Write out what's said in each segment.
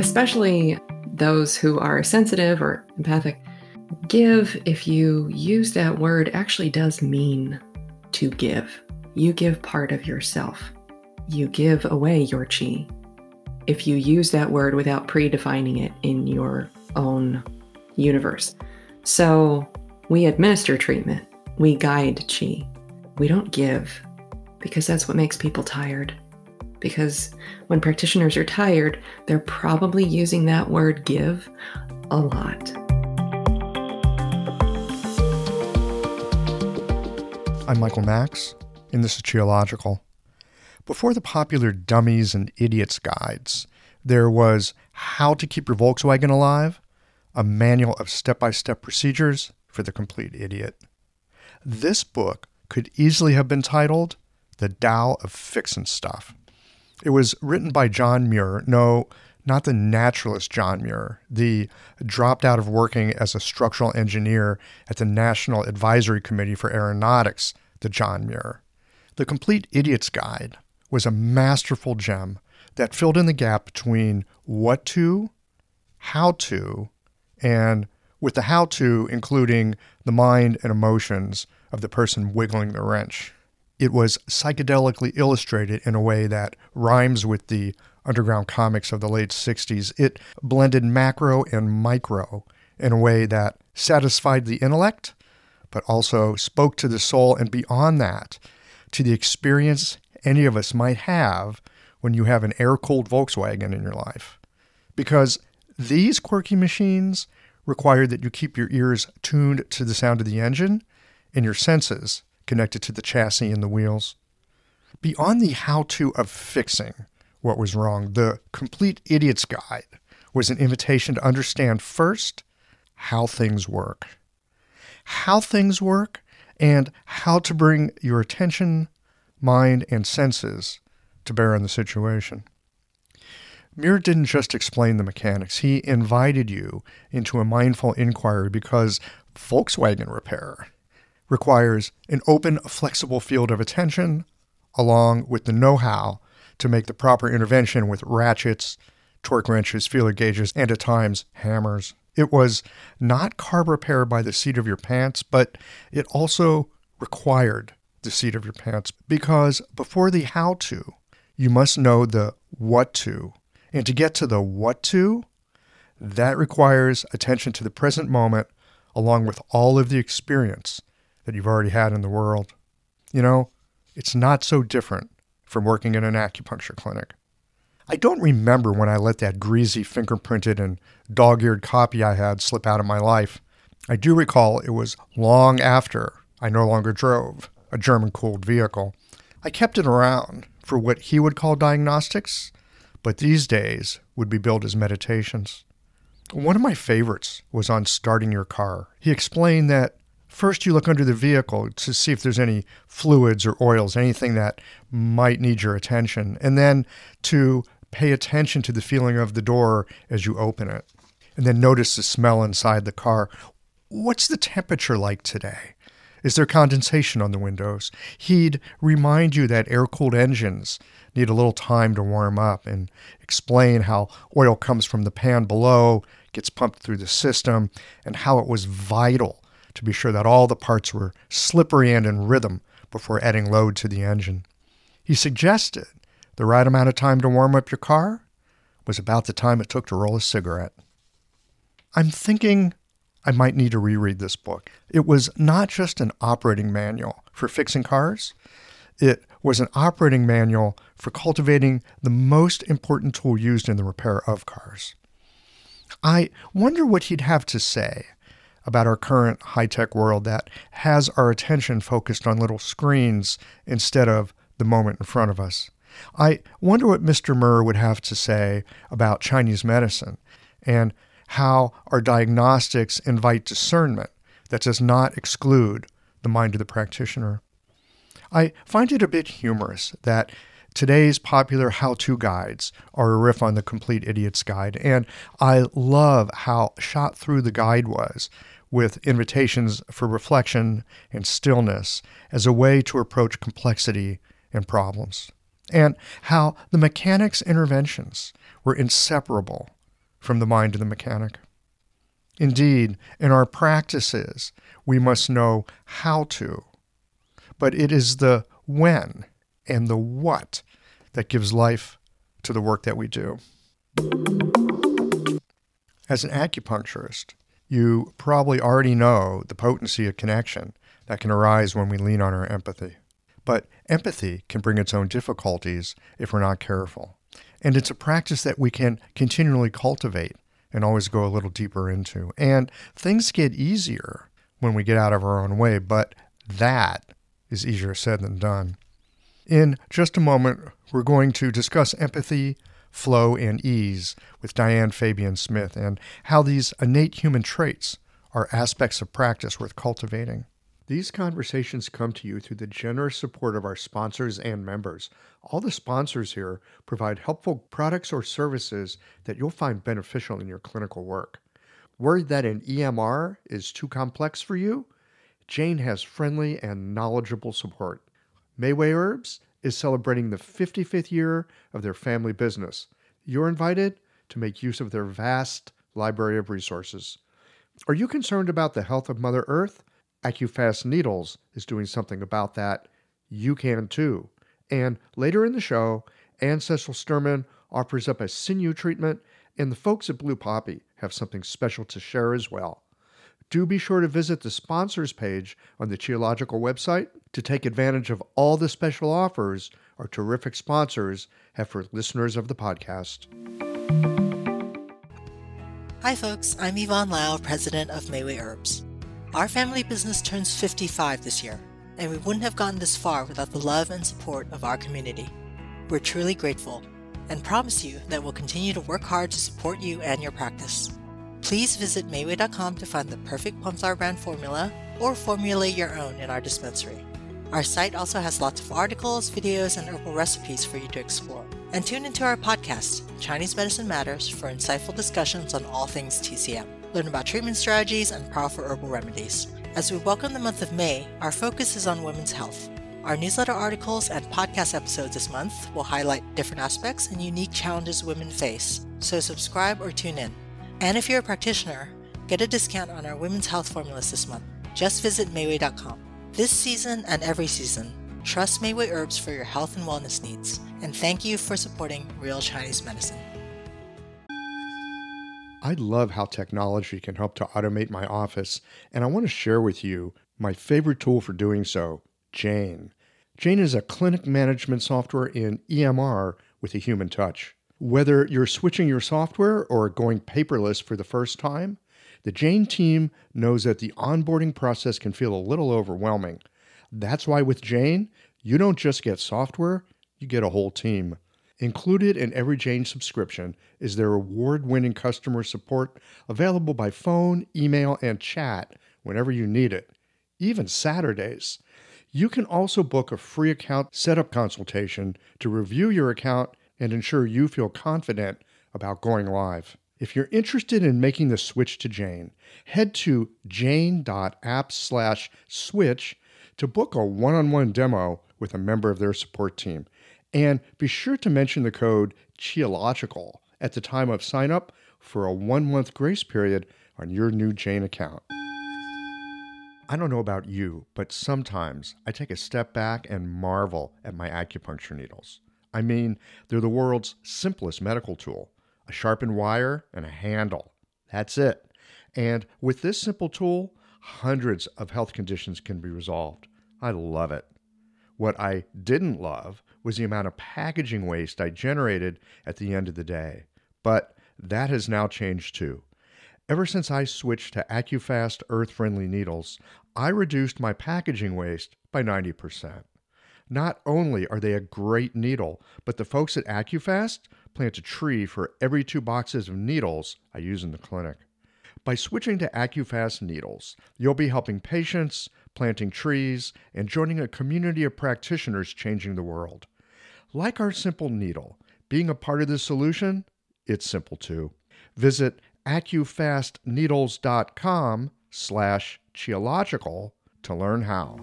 especially those who are sensitive or empathic, give, if you use that word, actually does mean to give. You give part of yourself. You give away your chi. If you use that word without predefining it in your own universe. So we administer treatment. We guide chi. We don't give, because that's what makes people tired. Because when practitioners are tired, they're probably using that word give a lot. I'm Michael Max, and this is Qiological. Before the popular Dummies and Idiots guides, there was How to Keep Your Volkswagen Alive, a manual of step-by-step procedures for the complete idiot. This book could easily have been titled The Tao of Fixin' Stuff. It was written by John Muir. No, not the naturalist John Muir, the dropped out of working as a structural engineer at the National Advisory Committee for Aeronautics, the John Muir. The Complete Idiot's Guide was a masterful gem that filled in the gap between what to, how to, and with the how to including the mind and emotions of the person wiggling the wrench. It was psychedelically illustrated in a way that rhymes with the underground comics of the late 60s. It blended macro and micro in a way that satisfied the intellect, but also spoke to the soul, and beyond that, to the experience any of us might have when you have an air-cooled Volkswagen in your life. Because these quirky machines require that you keep your ears tuned to the sound of the engine and your senses connected to the chassis and the wheels. Beyond the how-to of fixing what was wrong, the Complete Idiot's Guide was an invitation to understand first how things work. How things work and how to bring your attention, mind, and senses to bear on the situation. Muir didn't just explain the mechanics. He invited you into a mindful inquiry because Volkswagen repair requires an open, flexible field of attention along with the know-how to make the proper intervention with ratchets, torque wrenches, feeler gauges, and at times hammers. It was not carb repair by the seat of your pants, but it also required the seat of your pants because before the how-to, you must know the what-to. And to get to the what-to, that requires attention to the present moment along with all of the experience that you've already had in the world. You know, it's not so different from working in an acupuncture clinic. I don't remember when I let that greasy, fingerprinted, and dog-eared copy I had slip out of my life. I do recall it was long after I no longer drove a German-cooled vehicle. I kept it around for what he would call diagnostics, but these days would be billed as meditations. One of my favorites was on starting your car. He explained that first you look under the vehicle to see if there's any fluids or oils, anything that might need your attention, and then to pay attention to the feeling of the door as you open it, and then notice the smell inside the car. What's the temperature like today? Is there condensation on the windows? He'd remind you that air-cooled engines need a little time to warm up and explain how oil comes from the pan below, gets pumped through the system, and how it was vital to be sure that all the parts were slippery and in rhythm before adding load to the engine. He suggested the right amount of time to warm up your car was about the time it took to roll a cigarette. I'm thinking I might need to reread this book. It was not just an operating manual for fixing cars. It was an operating manual for cultivating the most important tool used in the repair of cars. I wonder what he'd have to say about our current high-tech world that has our attention focused on little screens instead of the moment in front of us. I wonder what Mr. Muir would have to say about Chinese medicine and how our diagnostics invite discernment that does not exclude the mind of the practitioner. I find it a bit humorous that today's popular how-to guides are a riff on the Complete Idiot's Guide, and I love how shot through the guide was with invitations for reflection and stillness as a way to approach complexity and problems, and how the mechanics interventions were inseparable from the mind of the mechanic. Indeed, in our practices, we must know how to, but it is the when and the what that gives life to the work that we do. As an acupuncturist, you probably already know the potency of connection that can arise when we lean on our empathy. But empathy can bring its own difficulties if we're not careful. And it's a practice that we can continually cultivate and always go a little deeper into. And things get easier when we get out of our own way, but that is easier said than done. In just a moment, we're going to discuss empathy, flow, and ease with Diane Fabian Smith and how these innate human traits are aspects of practice worth cultivating. These conversations come to you through the generous support of our sponsors and members. All the sponsors here provide helpful products or services that you'll find beneficial in your clinical work. Worried that an EMR is too complex for you? Jane has friendly and knowledgeable support. Mayway Herbs is celebrating the 55th year of their family business. You're invited to make use of their vast library of resources. Are you concerned about the health of Mother Earth? AccuFast Needles is doing something about that. You can too. And later in the show, Ann Cecil Sturman offers up a sinew treatment, and the folks at Blue Poppy have something special to share as well. Do be sure to visit the sponsors page on the Qiological website to take advantage of all the special offers our terrific sponsors have for listeners of the podcast. Hi folks, I'm Yvonne Lau, president of Mayway Herbs. Our family business turns 55 this year, and we wouldn't have gotten this far without the love and support of our community. We're truly grateful and promise you that we'll continue to work hard to support you and your practice. Please visit Mayway.com to find the perfect Plum Flower brand formula or formulate your own in our dispensary. Our site also has lots of articles, videos, and herbal recipes for you to explore. And tune into our podcast, Chinese Medicine Matters, for insightful discussions on all things TCM. Learn about treatment strategies and powerful herbal remedies. As we welcome the month of May, our focus is on women's health. Our newsletter articles and podcast episodes this month will highlight different aspects and unique challenges women face, so subscribe or tune in. And if you're a practitioner, get a discount on our women's health formulas this month. Just visit Mayway.com. This season and every season, trust Mayway Herbs for your health and wellness needs, and thank you for supporting Real Chinese Medicine. I love how technology can help to automate my office, and I want to share with you my favorite tool for doing so, Jane. Jane is a clinic management software in EMR with a human touch. Whether you're switching your software or going paperless for the first time, the Jane team knows that the onboarding process can feel a little overwhelming. That's why with Jane, you don't just get software, you get a whole team. Included in every Jane subscription is their award-winning customer support available by phone, email, and chat whenever you need it, even Saturdays. You can also book a free account setup consultation to review your account and ensure you feel confident about going live. If you're interested in making the switch to Jane, head to jane.app/switch to book a one-on-one demo with a member of their support team. And be sure to mention the code Qiological at the time of sign up for a 1-month grace period on your new Jane account. I don't know about you, but sometimes I take a step back and marvel at my acupuncture needles. I mean, they're the world's simplest medical tool. A sharpened wire and a handle. That's it. And with this simple tool, hundreds of health conditions can be resolved. I love it. What I didn't love was the amount of packaging waste I generated at the end of the day. But that has now changed too. Ever since I switched to AccuFast earth-friendly needles, I reduced my packaging waste by 90%. Not only are they a great needle, but the folks at AccuFast plant a tree for every 2 boxes of needles I use in the clinic. By switching to AccuFast needles, you'll be helping patients, planting trees, and joining a community of practitioners changing the world. Like our simple needle, being a part of the solution, it's simple too. Visit AccuFastNeedles.com/Qiological to learn how.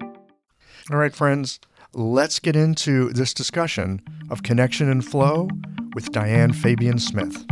All right, friends, let's get into this discussion of connection and flow with Diane Fabian Smith.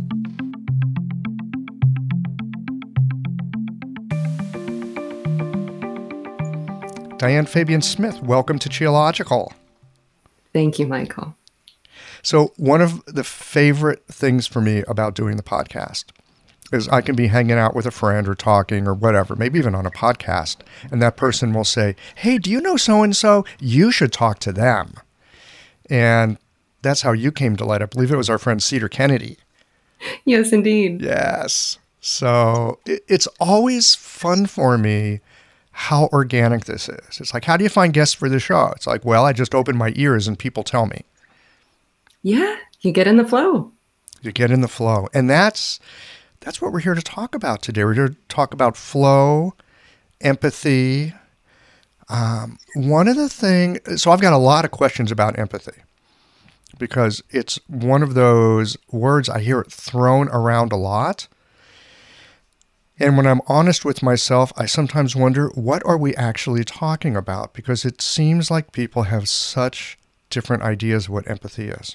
Diane Fabian Smith, welcome to Qiological. Thank you, Michael. So one of the favorite things for me about doing the podcast is I can be hanging out with a friend or talking or whatever, maybe even on a podcast, and that person will say, hey, do you know so-and-so? You should talk to them. And that's how you came to light. I believe it was our friend Cedar Kennedy. Yes, indeed. Yes. So it's always fun for me how organic this is. It's like, how do you find guests for the show? It's like, well, I just open my ears and people tell me. Yeah, you get in the flow. You get in the flow. And that's what we're here to talk about today. We're here to talk about flow, empathy. One of the things, so I've got a lot of questions about empathy because it's one of those words, I hear it thrown around a lot. And when I'm honest with myself, I sometimes wonder, what are we actually talking about? Because it seems like people have such different ideas of what empathy is.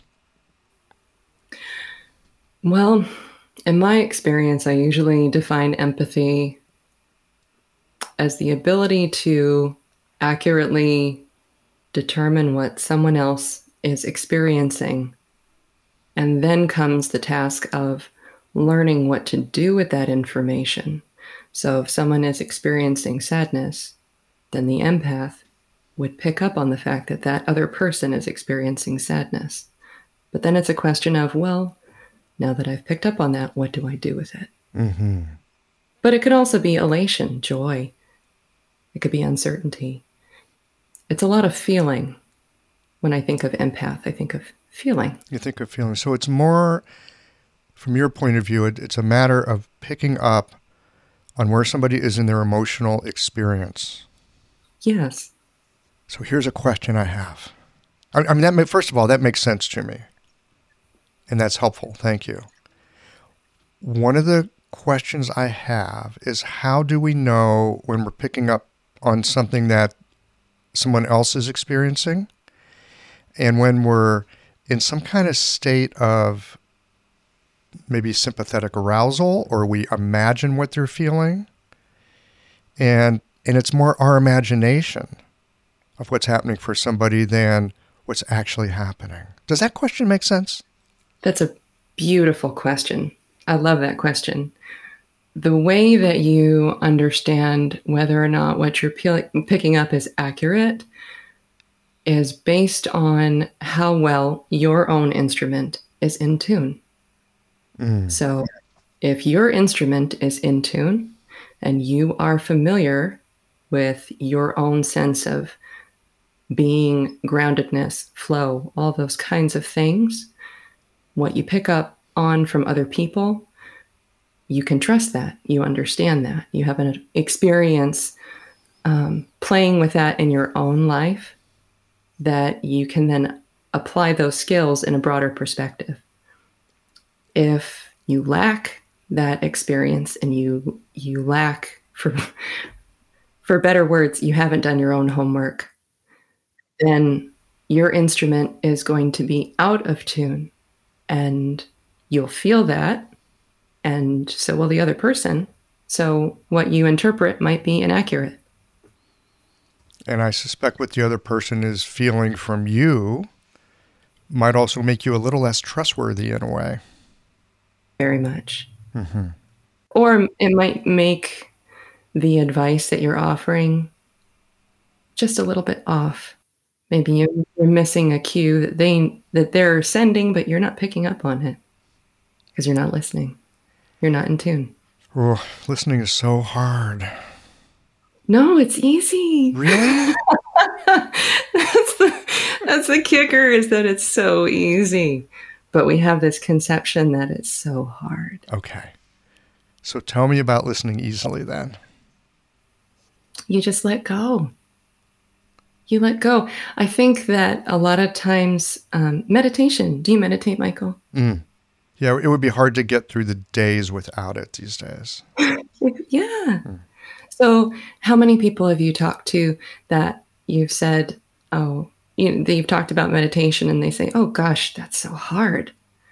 Well, in my experience, I usually define empathy as the ability to accurately determine what someone else is experiencing. And then comes the task of learning what to do with that information. So if someone is experiencing sadness, then the empath would pick up on the fact that that other person is experiencing sadness. But then it's a question of, well, now that I've picked up on that, what do I do with it? Mm-hmm. But it could also be elation, joy. It could be uncertainty. It's a lot of feeling. When I think of empath, I think of feeling. You think of feeling. So it's more, from your point of view, it's a matter of picking up on where somebody is in their emotional experience. Yes. So here's a question I have. I mean, first of all, that makes sense to me. And that's helpful. Thank you. One of the questions I have is, how do we know when we're picking up on something that someone else is experiencing and when we're in some kind of state of maybe sympathetic arousal, or we imagine what they're feeling, and it's more our imagination of what's happening for somebody than what's actually happening. Does that question make sense? That's a beautiful question. I love that question. The way that you understand whether or not what you're picking up is accurate is based on how well your own instrument is in tune. So if your instrument is in tune and you are familiar with your own sense of being, groundedness, flow, all those kinds of things, what you pick up on from other people, you can trust that. You understand that. You have an experience playing with that in your own life that you can then apply those skills in a broader perspective. If you lack that experience and you lack, for better words, you haven't done your own homework, then your instrument is going to be out of tune, and you'll feel that, and so will the other person. So what you interpret might be inaccurate. And I suspect what the other person is feeling from you might also make you a little less trustworthy in a way. Very much. Mm-hmm. Or it might make the advice that you're offering just a little bit off. Maybe you're missing a cue that they're sending, but you're not picking up on it because you're not listening. You're not in tune. Oh, listening is so hard. No, it's easy. Really? That's the kicker, is that it's so easy. But we have this conception that it's so hard. Okay. So tell me about listening easily then. You just let go. You let go. I think that a lot of times, meditation. Do you meditate, Michael? Yeah, it would be hard to get through the days without it these days. Yeah. So how many people have you talked to that you've said, that you've talked about meditation and they say, oh gosh, that's so hard.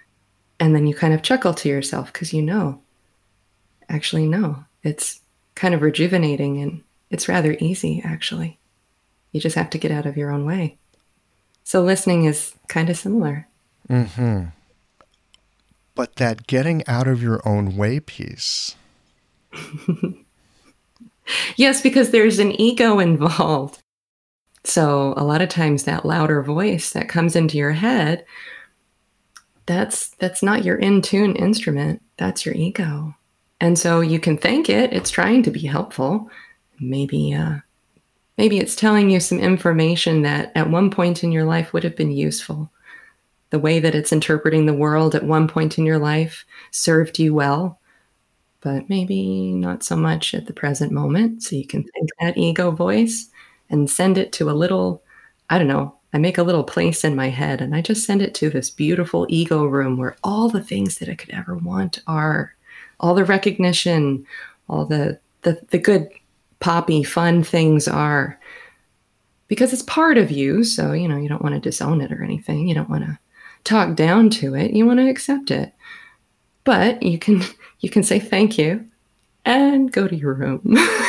And then you kind of chuckle to yourself because actually, no, it's kind of rejuvenating and it's rather easy, actually. You just have to get out of your own way. So listening is kind of similar. Mm-hmm. But that getting out of your own way piece. Yes, because there's an ego involved. So a lot of times that louder voice that comes into your head, that's not your in-tune instrument. That's your ego. And so you can thank it. It's trying to be helpful. Maybe it's telling you some information that at one point in your life would have been useful. The way that it's interpreting the world at one point in your life served you well, but maybe not so much at the present moment. So you can thank that ego voice and send it to a little, I don't know, I make a little place in my head and I just send it to this beautiful ego room where all the things that I could ever want are, all the recognition, all the good, poppy, fun things are, because it's part of you. So, you don't want to disown it or anything. You don't want to talk down to it. You want to accept it. But you can say thank you and go to your room.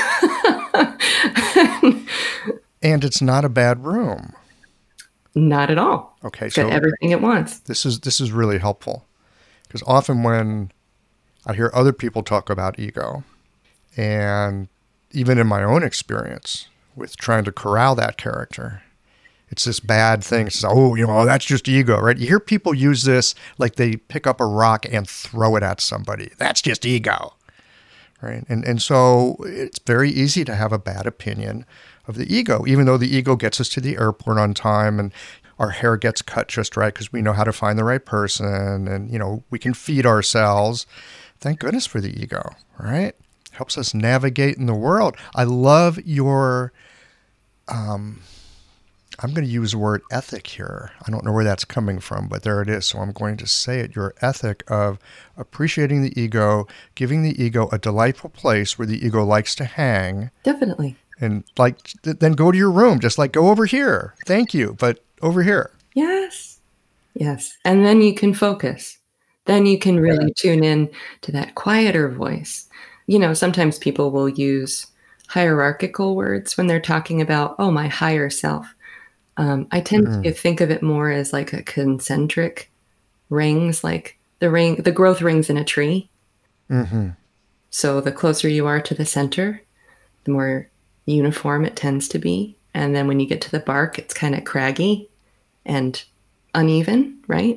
And it's not a bad room. Not at all. Okay, it's got everything it wants. This is really helpful because often when I hear other people talk about ego, and even in my own experience with trying to corral that character, it's this bad thing. It's, that's just ego, right? You hear people use this like they pick up a rock and throw it at somebody. That's just ego, right? And so it's very easy to have a bad opinion of the ego, even though the ego gets us to the airport on time and our hair gets cut just right because we know how to find the right person and, we can feed ourselves. Thank goodness for the ego, right? Helps us navigate in the world. I love your, I'm going to use the word ethic here. I don't know where that's coming from, but there it is. So I'm going to say it. Your ethic of appreciating the ego, giving the ego a delightful place where the ego likes to hang. Definitely. And then go to your room, just like go over here. Thank you, but over here. Yes. Yes. And then you can focus. Then you can really tune in to that quieter voice. Sometimes people will use hierarchical words when they're talking about, my higher self. I tend to think of it more as like a concentric rings, like the growth rings in a tree. Mm-hmm. So the closer you are to the center, the more uniform it tends to be. And then when you get to the bark, it's kind of craggy and uneven, right?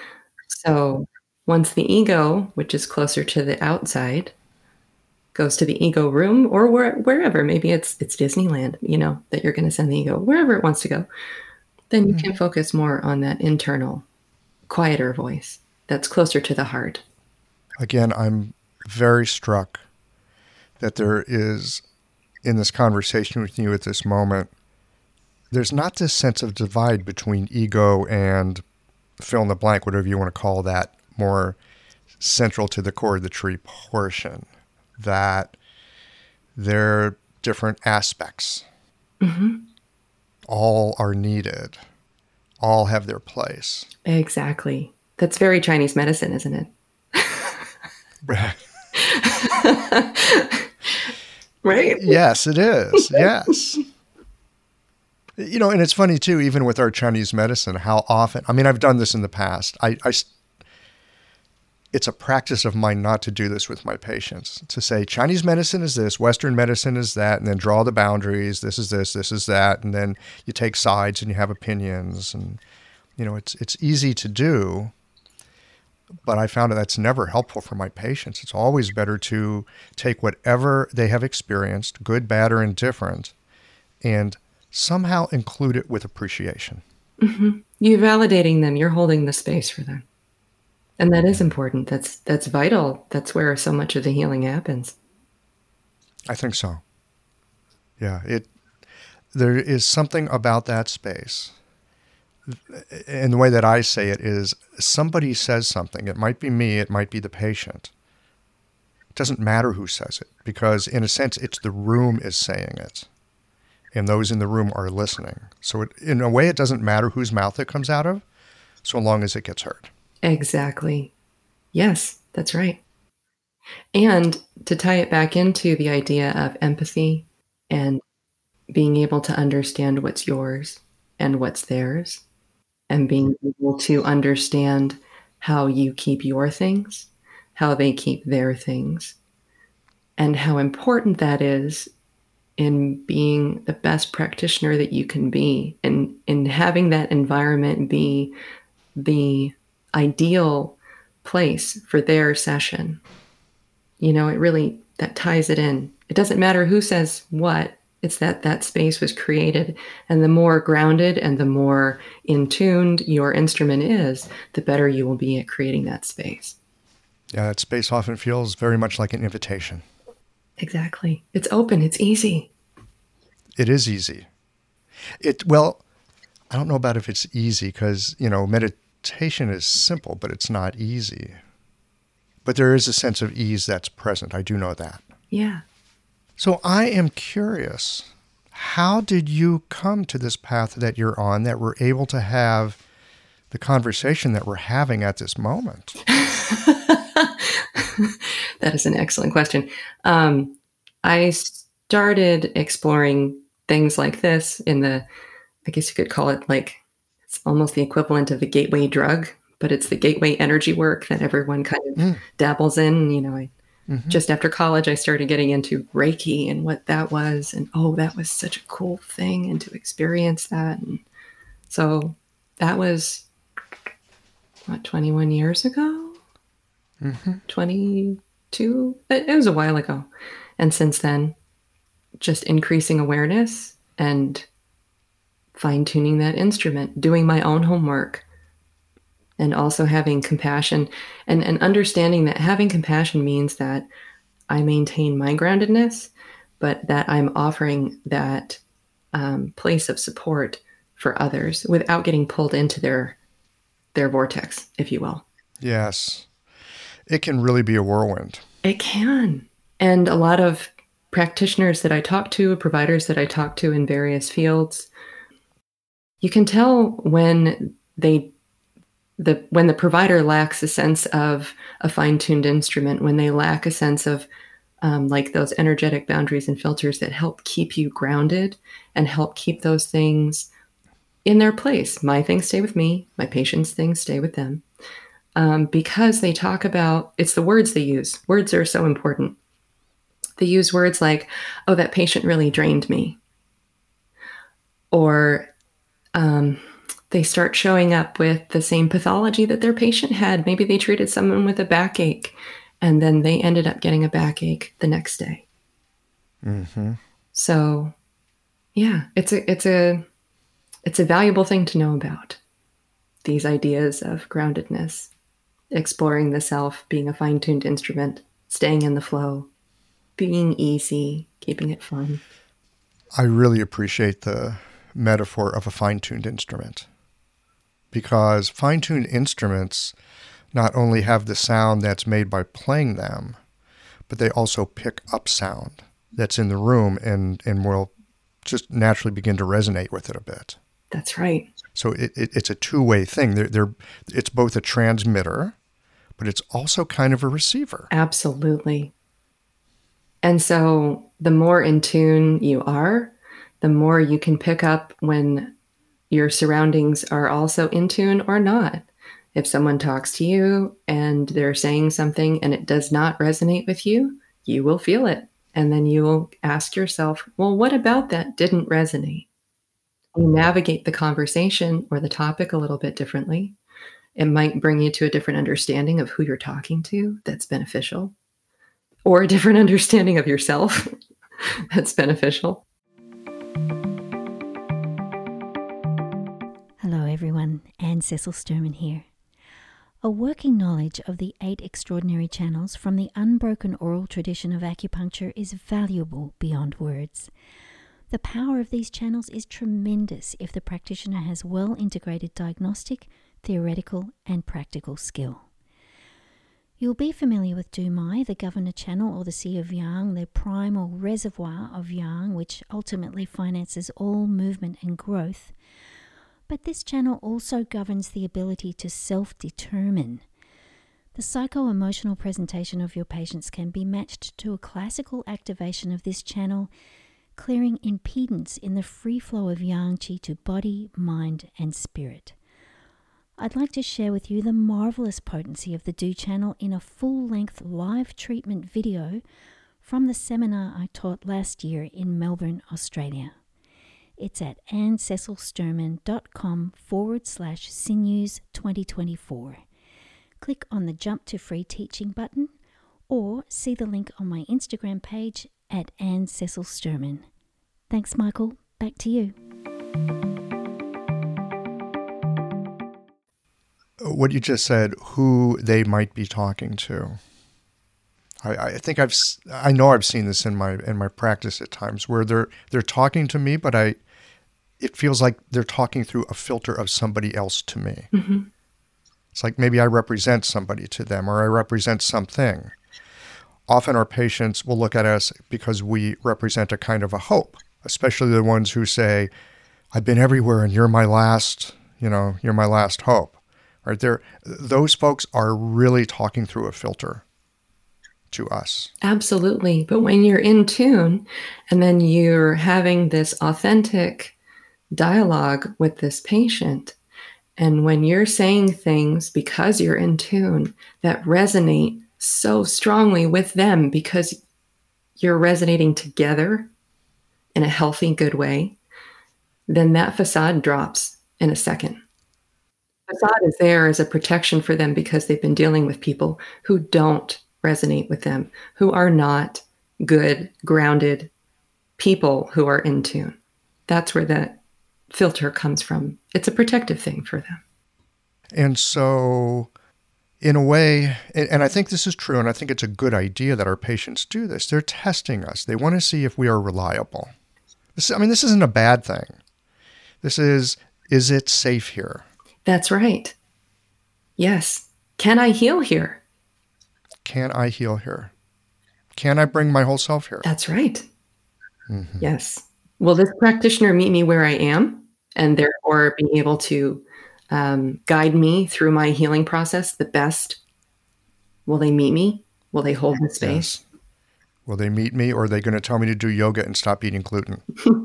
So once the ego, which is closer to the outside, goes to the ego room or wherever, maybe it's Disneyland, that you're going to send the ego, wherever it wants to go, then you can focus more on that internal, quieter voice that's closer to the heart. Again, I'm very struck that there is, in this conversation with you at this moment, there's not this sense of divide between ego and fill in the blank, whatever you want to call that, more central to the core of the tree portion, that they're different aspects. Mm-hmm. All are needed. All have their place. Exactly. That's very Chinese medicine, isn't it? Right? Yes, it is. Yes. And it's funny too, even with our Chinese medicine, how often, I've done this in the past. It's a practice of mine not to do this with my patients, to say Chinese medicine is this, Western medicine is that, and then draw the boundaries. This is this is that. And then you take sides and you have opinions and, it's easy to do, but I found that's never helpful for my patients. It's always better to take whatever they have experienced, good, bad, or indifferent, and somehow include it with appreciation. Mm-hmm. You're validating them. You're holding the space for them. And that is important. That's vital. That's where so much of the healing happens. I think so. Yeah, there is something about that space. And the way that I say it is somebody says something. It might be me. It might be the patient. It doesn't matter who says it because in a sense, it's the room is saying it. And those in the room are listening. So in a way, it doesn't matter whose mouth it comes out of so long as it gets heard. Exactly. Yes, that's right. And to tie it back into the idea of empathy and being able to understand what's yours and what's theirs, and being able to understand how you keep your things, how they keep their things, and how important that is in being the best practitioner that you can be, and in having that environment be the ideal place for their session. It really, that ties it in. It doesn't matter who says what, it's that space was created. And the more grounded and the more in tuned your instrument is, the better you will be at creating that space. Yeah, that space often feels very much like an invitation. Exactly. It's open. It's easy. It is easy. Well, I don't know about if it's easy because, meditation is simple, but it's not easy. But there is a sense of ease that's present. I do know that. Yeah. So I am curious, how did you come to this path that you're on, that we're able to have the conversation that we're having at this moment? That is an excellent question. I started exploring things like this I guess you could call it it's almost the equivalent of the gateway drug, but it's the gateway energy work that everyone kind of dabbles in. Just after college, I started getting into Reiki and what that was. And that was such a cool thing, and to experience that. And so that was, 21 years ago? 22? It was a while ago. And since then, just increasing awareness and fine-tuning that instrument, doing my own homework, and also having compassion and understanding that having compassion means that I maintain my groundedness, but that I'm offering that place of support for others without getting pulled into their vortex, if you will. Yes. It can really be a whirlwind. It can. And a lot of practitioners that I talk to, providers that I talk to in various fields, you can tell when the provider lacks a sense of a fine-tuned instrument, when they lack a sense of those energetic boundaries and filters that help keep you grounded and help keep those things in their place. My things stay with me, my patients' things stay with them. Because they talk about, it's the words they use. Words are so important. They use words like, oh, that patient really drained me. Or they start showing up with the same pathology that their patient had. Maybe they treated someone with a backache, and then they ended up getting a backache the next day. Mm-hmm. So, yeah, it's a valuable thing to know about. These ideas of groundedness, exploring the self, being a fine-tuned instrument, staying in the flow, being easy, keeping it fun. I really appreciate the metaphor of a fine-tuned instrument, because fine-tuned instruments not only have the sound that's made by playing them, but they also pick up sound that's in the room and will just naturally begin to resonate with it a bit. That's right. So it's a two-way thing. It's both a transmitter, but it's also kind of a receiver. Absolutely. And so the more in tune you are, the more you can pick up when your surroundings are also in tune or not. If someone talks to you and they're saying something and it does not resonate with you, you will feel it. And then you will ask yourself, well, what about that didn't resonate? You navigate the conversation or the topic a little bit differently. It might bring you to a different understanding of who you're talking to that's beneficial, or a different understanding of yourself that's beneficial. Hello everyone, Anne Cecil Sturman here. A working knowledge of the 8 extraordinary channels from the unbroken oral tradition of acupuncture is valuable beyond words. The power of these channels is tremendous if the practitioner has well integrated diagnostic, theoretical, and practical skill. You'll be familiar with Dumai, the governor channel, or the Sea of Yang, the primal reservoir of Yang, which ultimately finances all movement and growth. But this channel also governs the ability to self-determine. The psycho-emotional presentation of your patients can be matched to a classical activation of this channel, clearing impedance in the free flow of yang qi to body, mind, and spirit. I'd like to share with you the marvelous potency of the Do channel in a full-length live treatment video from the seminar I taught last year in Melbourne, Australia. It's at AnneCecilSturman.com/sinews 2024. Click on the Jump to Free Teaching button or see the link on my Instagram page at Anne Cecil Sturman. Thanks, Michael. Back to you. What you just said, who they might be talking to. I think I know I've seen this in my practice at times where they're talking to me, but it feels like they're talking through a filter of somebody else to me. Mm-hmm. It's like maybe I represent somebody to them or I represent something. Often our patients will look at us because we represent a kind of a hope, especially the ones who say, I've been everywhere and you're my last hope. Right there, those folks are really talking through a filter to us. Absolutely. But when you're in tune and then you're having this authentic dialogue with this patient, and when you're saying things because you're in tune that resonate so strongly with them because you're resonating together in a healthy, good way, then that facade drops in a second. The facade is there as a protection for them because they've been dealing with people who don't resonate with them, who are not good, grounded people who are in tune. That's where that filter comes from. It's a protective thing for them. And so, in a way, and I think this is true, and I think it's a good idea that our patients do this. They're testing us. They want to see if we are reliable. This isn't a bad thing. This is it safe here? That's right. Yes. Can I heal here? Can I heal here? Can I bring my whole self here? That's right. Mm-hmm. Yes. Will this practitioner meet me where I am and therefore be able to guide me through my healing process the best? Will they meet me? Will they hold the space? Yes. Will they meet me, or are they going to tell me to do yoga and stop eating gluten?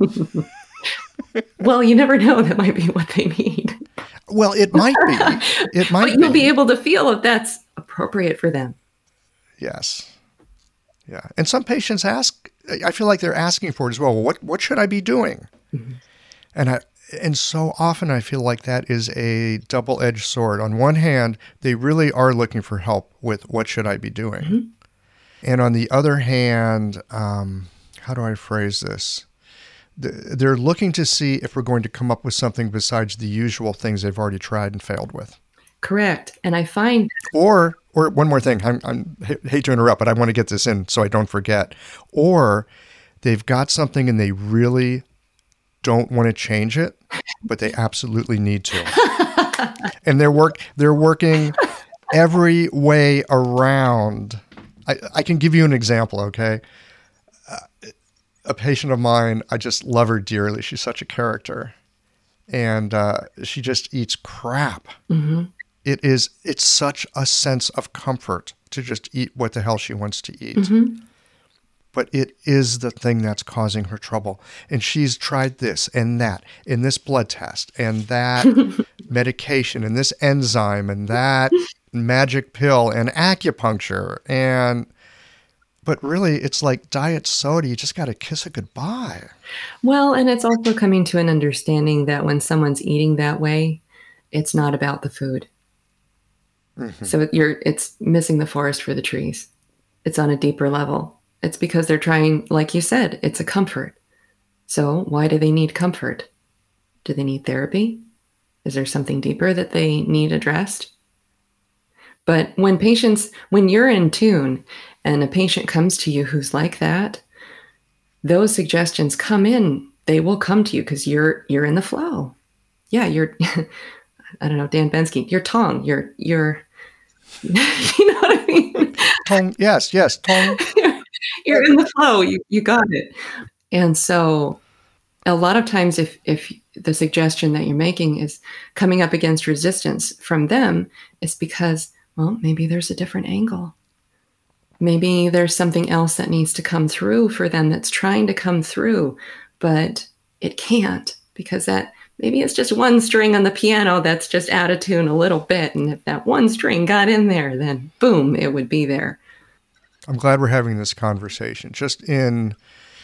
Well, you never know. That might be what they need. Well, it might be. It might but you'll be able to feel if that's appropriate for them. Yes. Yeah. And some patients I feel like they're asking for it as well. What should I be doing? Mm-hmm. And so often I feel like that is a double-edged sword. On one hand, they really are looking for help with what should I be doing? Mm-hmm. And on the other hand, how do I phrase this? They're looking to see if we're going to come up with something besides the usual things they've already tried and failed with. Correct. And I find... Or one more thing. I hate to interrupt, but I want to get this in so I don't forget. Or they've got something and they really don't want to change it, but they absolutely need to. And they're working every way around. I can give you an example, okay? A patient of mine, I just love her dearly. She's such a character. And she just eats crap. Mm-hmm. It's such a sense of comfort to just eat what the hell she wants to eat. Mm-hmm. But it is the thing that's causing her trouble. And she's tried this and that, and this blood test, and that medication, and this enzyme, and that magic pill, and acupuncture. But really, it's like diet soda. You just got to kiss it goodbye. Well, and it's also coming to an understanding that when someone's eating that way, it's not about the food. Mm-hmm. So it's missing the forest for the trees. It's on a deeper level. It's because they're trying, like you said, it's a comfort. So why do they need comfort? Do they need therapy? Is there something deeper that they need addressed? But when you're in tune and a patient comes to you who's like that, those suggestions come in. They will come to you because you're in the flow. Yeah, you're, I don't know, Dan Bensky, you're Tong. You're, you know what I mean? Tong, yes, Tong. You're in the flow. You got it. And so a lot of times if the suggestion that you're making is coming up against resistance from them, it's because Well, maybe there's a different angle. Maybe there's something else that needs to come through for them that's trying to come through, but it can't because that maybe it's just one string on the piano that's just out of tune a little bit. And if that one string got in there, then boom, it would be there. I'm glad we're having this conversation. Just in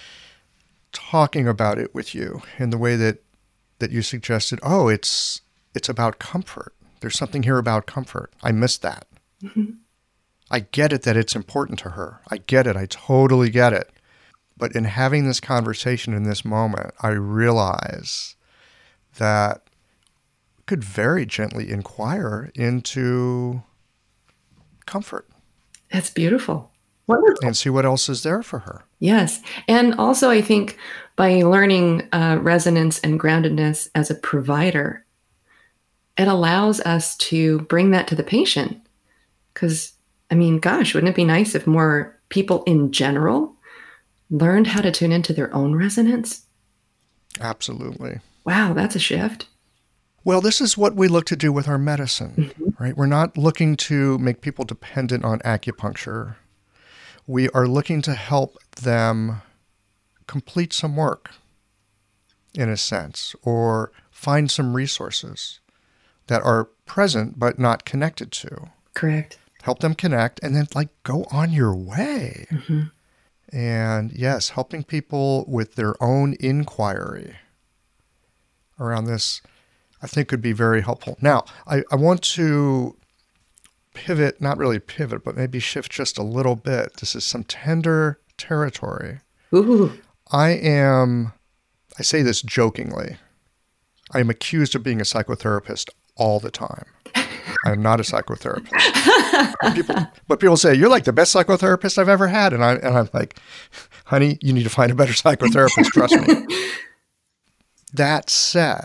talking about it with you in the way that you suggested, oh, it's about comfort. There's something here about comfort. I missed that. Mm-hmm. I get it that it's important to her. I get it. I totally get it. But in having this conversation in this moment, I realize that we could very gently inquire into comfort. That's beautiful. Wonderful. And see what else is there for her. Yes. And also, I think by learning resonance and groundedness as a provider, it allows us to bring that to the patient. Because, I mean, gosh, wouldn't it be nice if more people in general learned how to tune into their own resonance? Absolutely. Wow, that's a shift. Well, this is what we look to do with our medicine, right? We're not looking to make people dependent on acupuncture. We are looking to help them complete some work, in a sense, or find some resources that are present but not connected to. Correct. Help them connect and then go on your way. Mm-hmm. And yes, helping people with their own inquiry around this, I think could be very helpful. Now, I want to pivot, not really pivot, but maybe shift just a little bit. This is some tender territory. Ooh. I say this jokingly, I am accused of being a psychotherapist all the time. I am not a psychotherapist. But people say, you're like the best psychotherapist I've ever had. And I'm like, honey, you need to find a better psychotherapist, trust me. That said,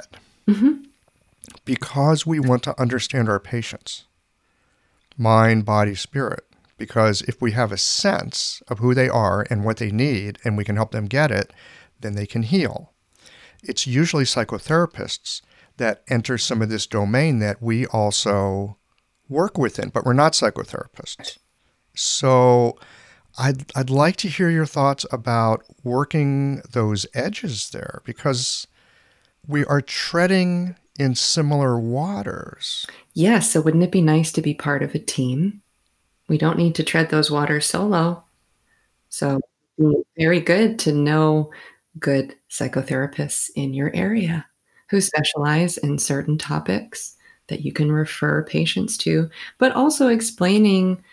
because we want to understand our patients, mind, body, spirit, because if we have a sense of who they are and what they need and we can help them get it, then they can heal. It's usually psychotherapists that enter some of this domain that we also work within, but we're not psychotherapists. So I'd like to hear your thoughts about working those edges there, because we are treading in similar waters. Yes, so wouldn't it be nice to be part of a team? We don't need to tread those waters solo. So it's very good to know good psychotherapists in your area who specialize in certain topics that you can refer patients to, but also explaining,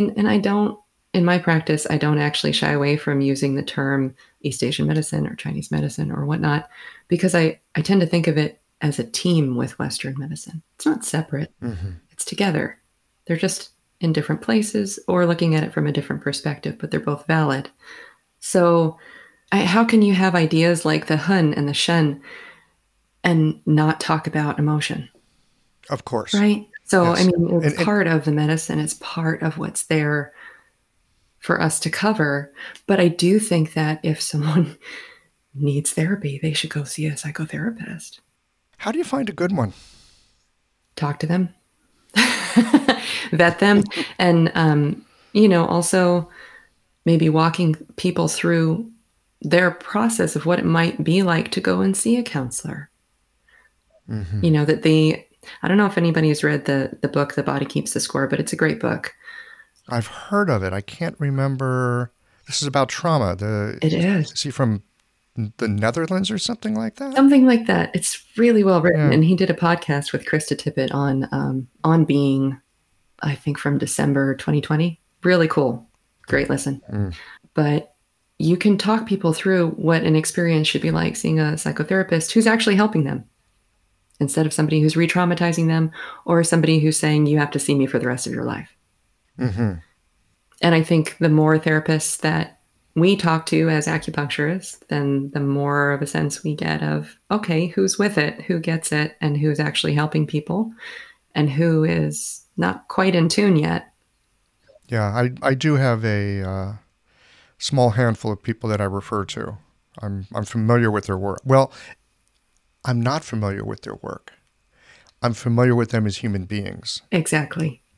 in my practice, I don't actually shy away from using the term East Asian medicine or Chinese medicine or whatnot, because I tend to think of it as a team with Western medicine. It's not separate. Mm-hmm. It's together. They're just in different places or looking at it from a different perspective, but they're both valid. So how can you have ideas like the Hun and the Shen and not talk about emotion? Of course. Right? So, Yes. It's part of the medicine. It's part of what's there for us to cover. But I do think that if someone needs therapy, they should go see a psychotherapist. How do you find a good one? Talk to them, vet them, and, also maybe walking people through their process of what it might be like to go and see a counselor. Mm-hmm. I don't know if anybody has read the book, The Body Keeps the Score, but it's a great book. I've heard of it. I can't remember. This is about trauma. It is. Is he from the Netherlands or something like that? Something like that. It's really well written. Yeah. And he did a podcast with Krista Tippett on being, I think from December 2020. Really cool. Great listen. Mm. But you can talk people through what an experience should be like seeing a psychotherapist who's actually helping them, instead of somebody who's re-traumatizing them or somebody who's saying, you have to see me for the rest of your life. Mm-hmm. And I think the more therapists that we talk to as acupuncturists, then the more of a sense we get of, okay, who's with it, who gets it, and who's actually helping people, and who is not quite in tune yet. Yeah, I do have a small handful of people that I refer to. I'm familiar with their work. Well, I'm not familiar with their work. I'm familiar with them as human beings. Exactly.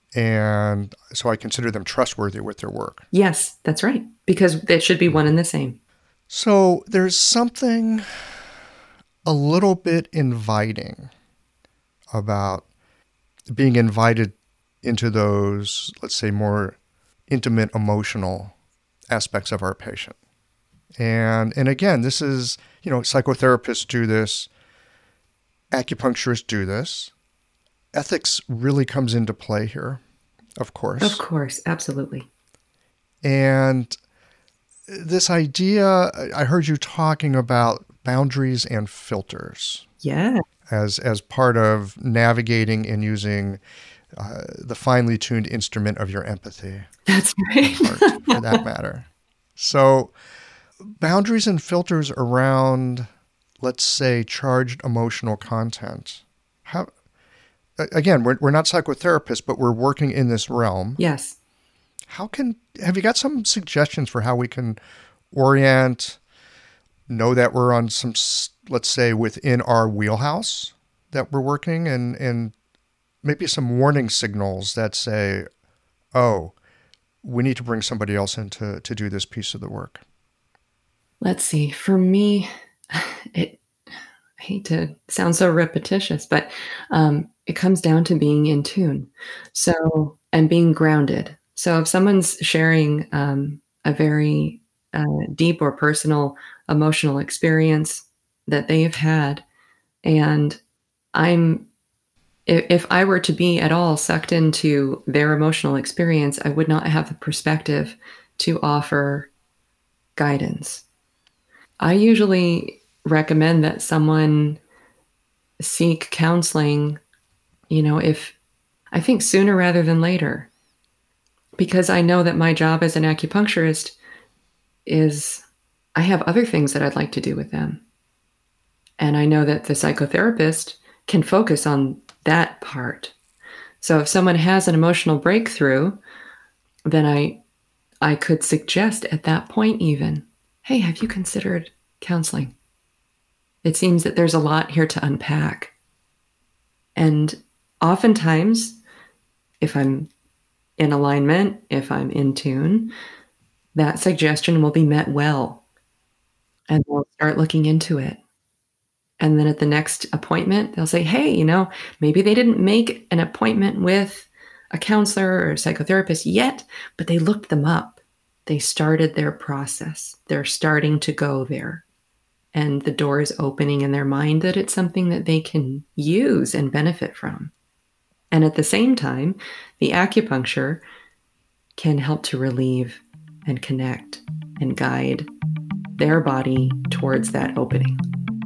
And so I consider them trustworthy with their work. Yes, that's right. Because it should be one and the same. So there's something a little bit inviting about being invited into those, let's say, more intimate emotional aspects of our patient. And again, this is, psychotherapists do this, acupuncturists do this. Ethics really comes into play here, of course. Of course, absolutely. And this idea, I heard you talking about boundaries and filters. Yeah. As part of navigating and using the finely tuned instrument of your empathy. That's right. Heart, for that matter. So boundaries and filters around, let's say, charged emotional content. How? Again, we're not psychotherapists, but we're working in this realm. Yes. Have you got some suggestions for how we can orient, know that we're on some, let's say, within our wheelhouse that we're working, and maybe some warning signals that say, oh, we need to bring somebody else in to do this piece of the work? Let's see. For me, I hate to sound so repetitious, but it comes down to being in tune. So, and being grounded. So if someone's sharing a very deep or personal emotional experience that they've had, and if I were to be at all sucked into their emotional experience, I would not have the perspective to offer guidance. I usually recommend that someone seek counseling, I think sooner rather than later, because I know that my job as an acupuncturist is I have other things that I'd like to do with them. And I know that the psychotherapist can focus on that part. So if someone has an emotional breakthrough, then I could suggest at that point even, hey, have you considered counseling? It seems that there's a lot here to unpack. And oftentimes, if I'm in alignment, if I'm in tune, that suggestion will be met well. And we'll start looking into it. And then at the next appointment, they'll say, hey, maybe they didn't make an appointment with a counselor or a psychotherapist yet, but they looked them up. They started their process. They're starting to go there. And the door is opening in their mind that it's something that they can use and benefit from. And at the same time, the acupuncture can help to relieve and connect and guide their body towards that opening.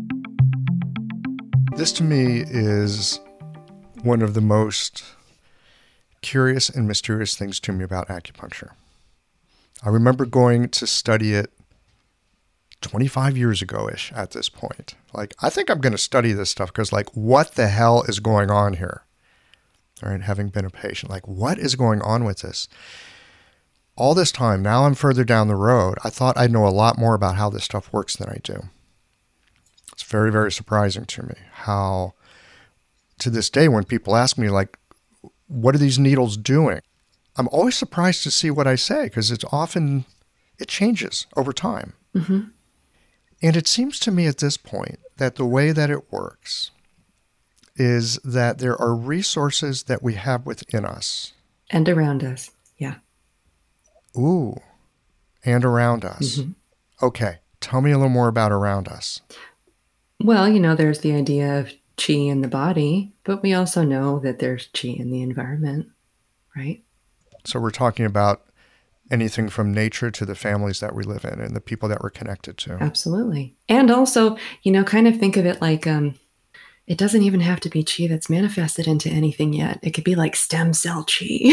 This to me is one of the most curious and mysterious things to me about acupuncture. I remember going to study it 25 years ago-ish at this point. I think I'm going to study this stuff because, what the hell is going on here? All right, having been a patient, what is going on with this? All this time, now I'm further down the road, I thought I'd know a lot more about how this stuff works than I do. It's very, very surprising to me how, to this day, when people ask me, what are these needles doing? I'm always surprised to see what I say because it changes over time. Mm-hmm. And it seems to me at this point that the way that it works is that there are resources that we have within us. And around us, yeah. Ooh, and around us. Mm-hmm. Okay, tell me a little more about around us. Well, there's the idea of chi in the body, but we also know that there's chi in the environment, right? So we're talking about anything from nature to the families that we live in and the people that we're connected to. Absolutely. And also, kind of think of it like it doesn't even have to be chi that's manifested into anything yet. It could be like stem cell chi.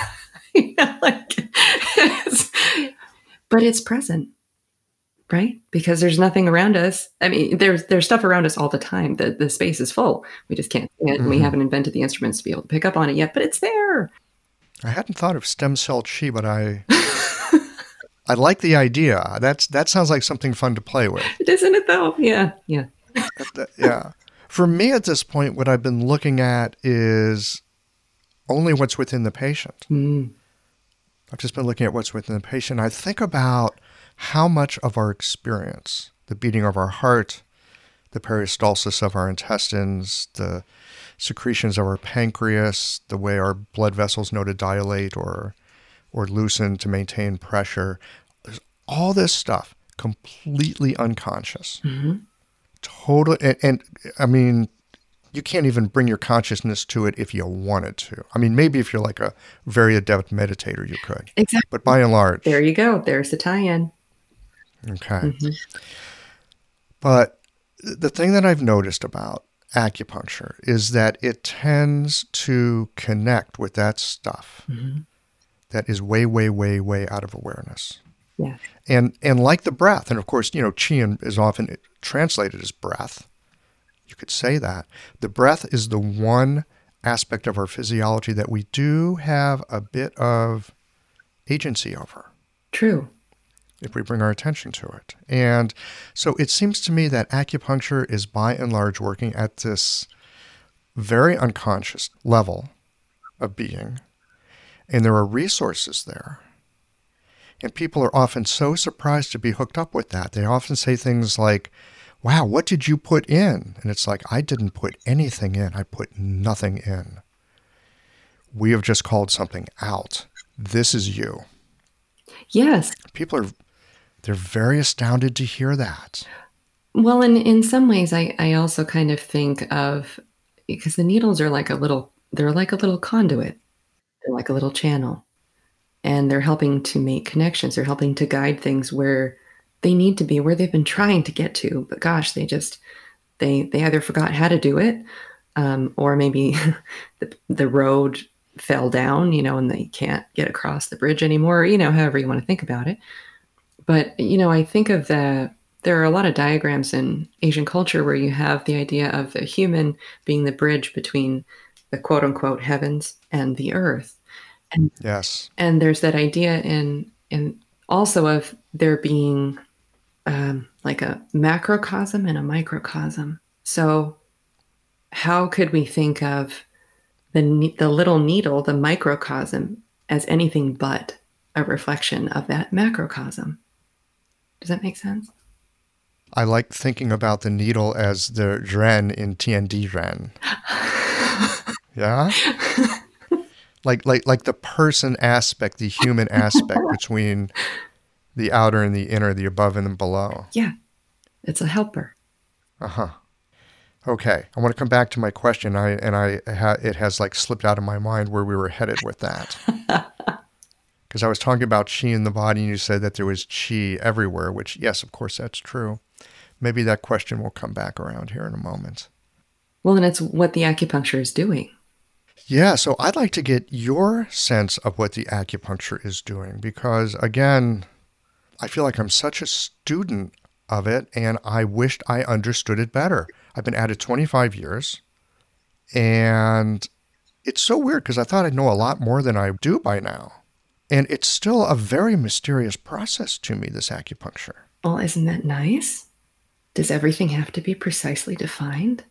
But it's present, right? Because there's nothing around us. I mean, there's stuff around us all the time. The space is full. We just can't see it. Mm-hmm. And we haven't invented the instruments to be able to pick up on it yet, but it's there. I hadn't thought of stem cell chi, but I like the idea. That sounds like something fun to play with. Isn't it though? Yeah. Yeah. For me at this point, what I've been looking at is only what's within the patient. Mm. I've just been looking at what's within the patient. I think about how much of our experience, the beating of our heart, the peristalsis of our intestines, the secretions of our pancreas, the way our blood vessels know to dilate or loosen to maintain pressure, there's all this stuff completely unconscious. Mm-hmm. Total, and I mean, you can't even bring your consciousness to it if you wanted to. I mean, maybe if you're like a very adept meditator, you could. Exactly. But by and large. There you go. There's the tie-in. Okay. Mm-hmm. But the thing that I've noticed about acupuncture is that it tends to connect with that stuff that is way, way, way, way out of awareness. Yeah. And like the breath, and of course, qi is often translated as breath. You could say that. The breath is the one aspect of our physiology that we do have a bit of agency over. True. If we bring our attention to it. And so it seems to me that acupuncture is by and large working at this very unconscious level of being. And there are resources there. And people are often so surprised to be hooked up with that. They often say things like, wow, what did you put in? And it's like, I didn't put anything in. I put nothing in. We have just called something out. This is you. Yes. They're very astounded to hear that. Well, in some ways, I also kind of think of, because the needles are they're like a little conduit. They're like a little channel. And they're helping to make connections. They're helping to guide things where they need to be, where they've been trying to get to. But gosh, they either forgot how to do it, or maybe the road fell down, and they can't get across the bridge anymore, however you want to think about it. But, I think of there are a lot of diagrams in Asian culture where you have the idea of the human being the bridge between the quote unquote heavens and the earth. And, yes. And there's that idea in also of there being like a macrocosm and a microcosm. So how could we think of the little needle, the microcosm, as anything but a reflection of that macrocosm? Does that make sense? I like thinking about the needle as the Ren in TND Ren. Yeah? Like the person aspect, the human aspect between the outer and the inner, the above and the below. Yeah. It's a helper. Uh-huh. Okay. I want to come back to my question. It has slipped out of my mind where we were headed with that. Because I was talking about qi in the body and you said that there was qi everywhere, which yes, of course that's true. Maybe that question will come back around here in a moment. Well, and it's what the acupuncture is doing. Yeah, so I'd like to get your sense of what the acupuncture is doing because, again, I feel like I'm such a student of it and I wished I understood it better. I've been at it 25 years and it's so weird because I thought I'd know a lot more than I do by now. And it's still a very mysterious process to me, this acupuncture. Well, isn't that nice? Does everything have to be precisely defined?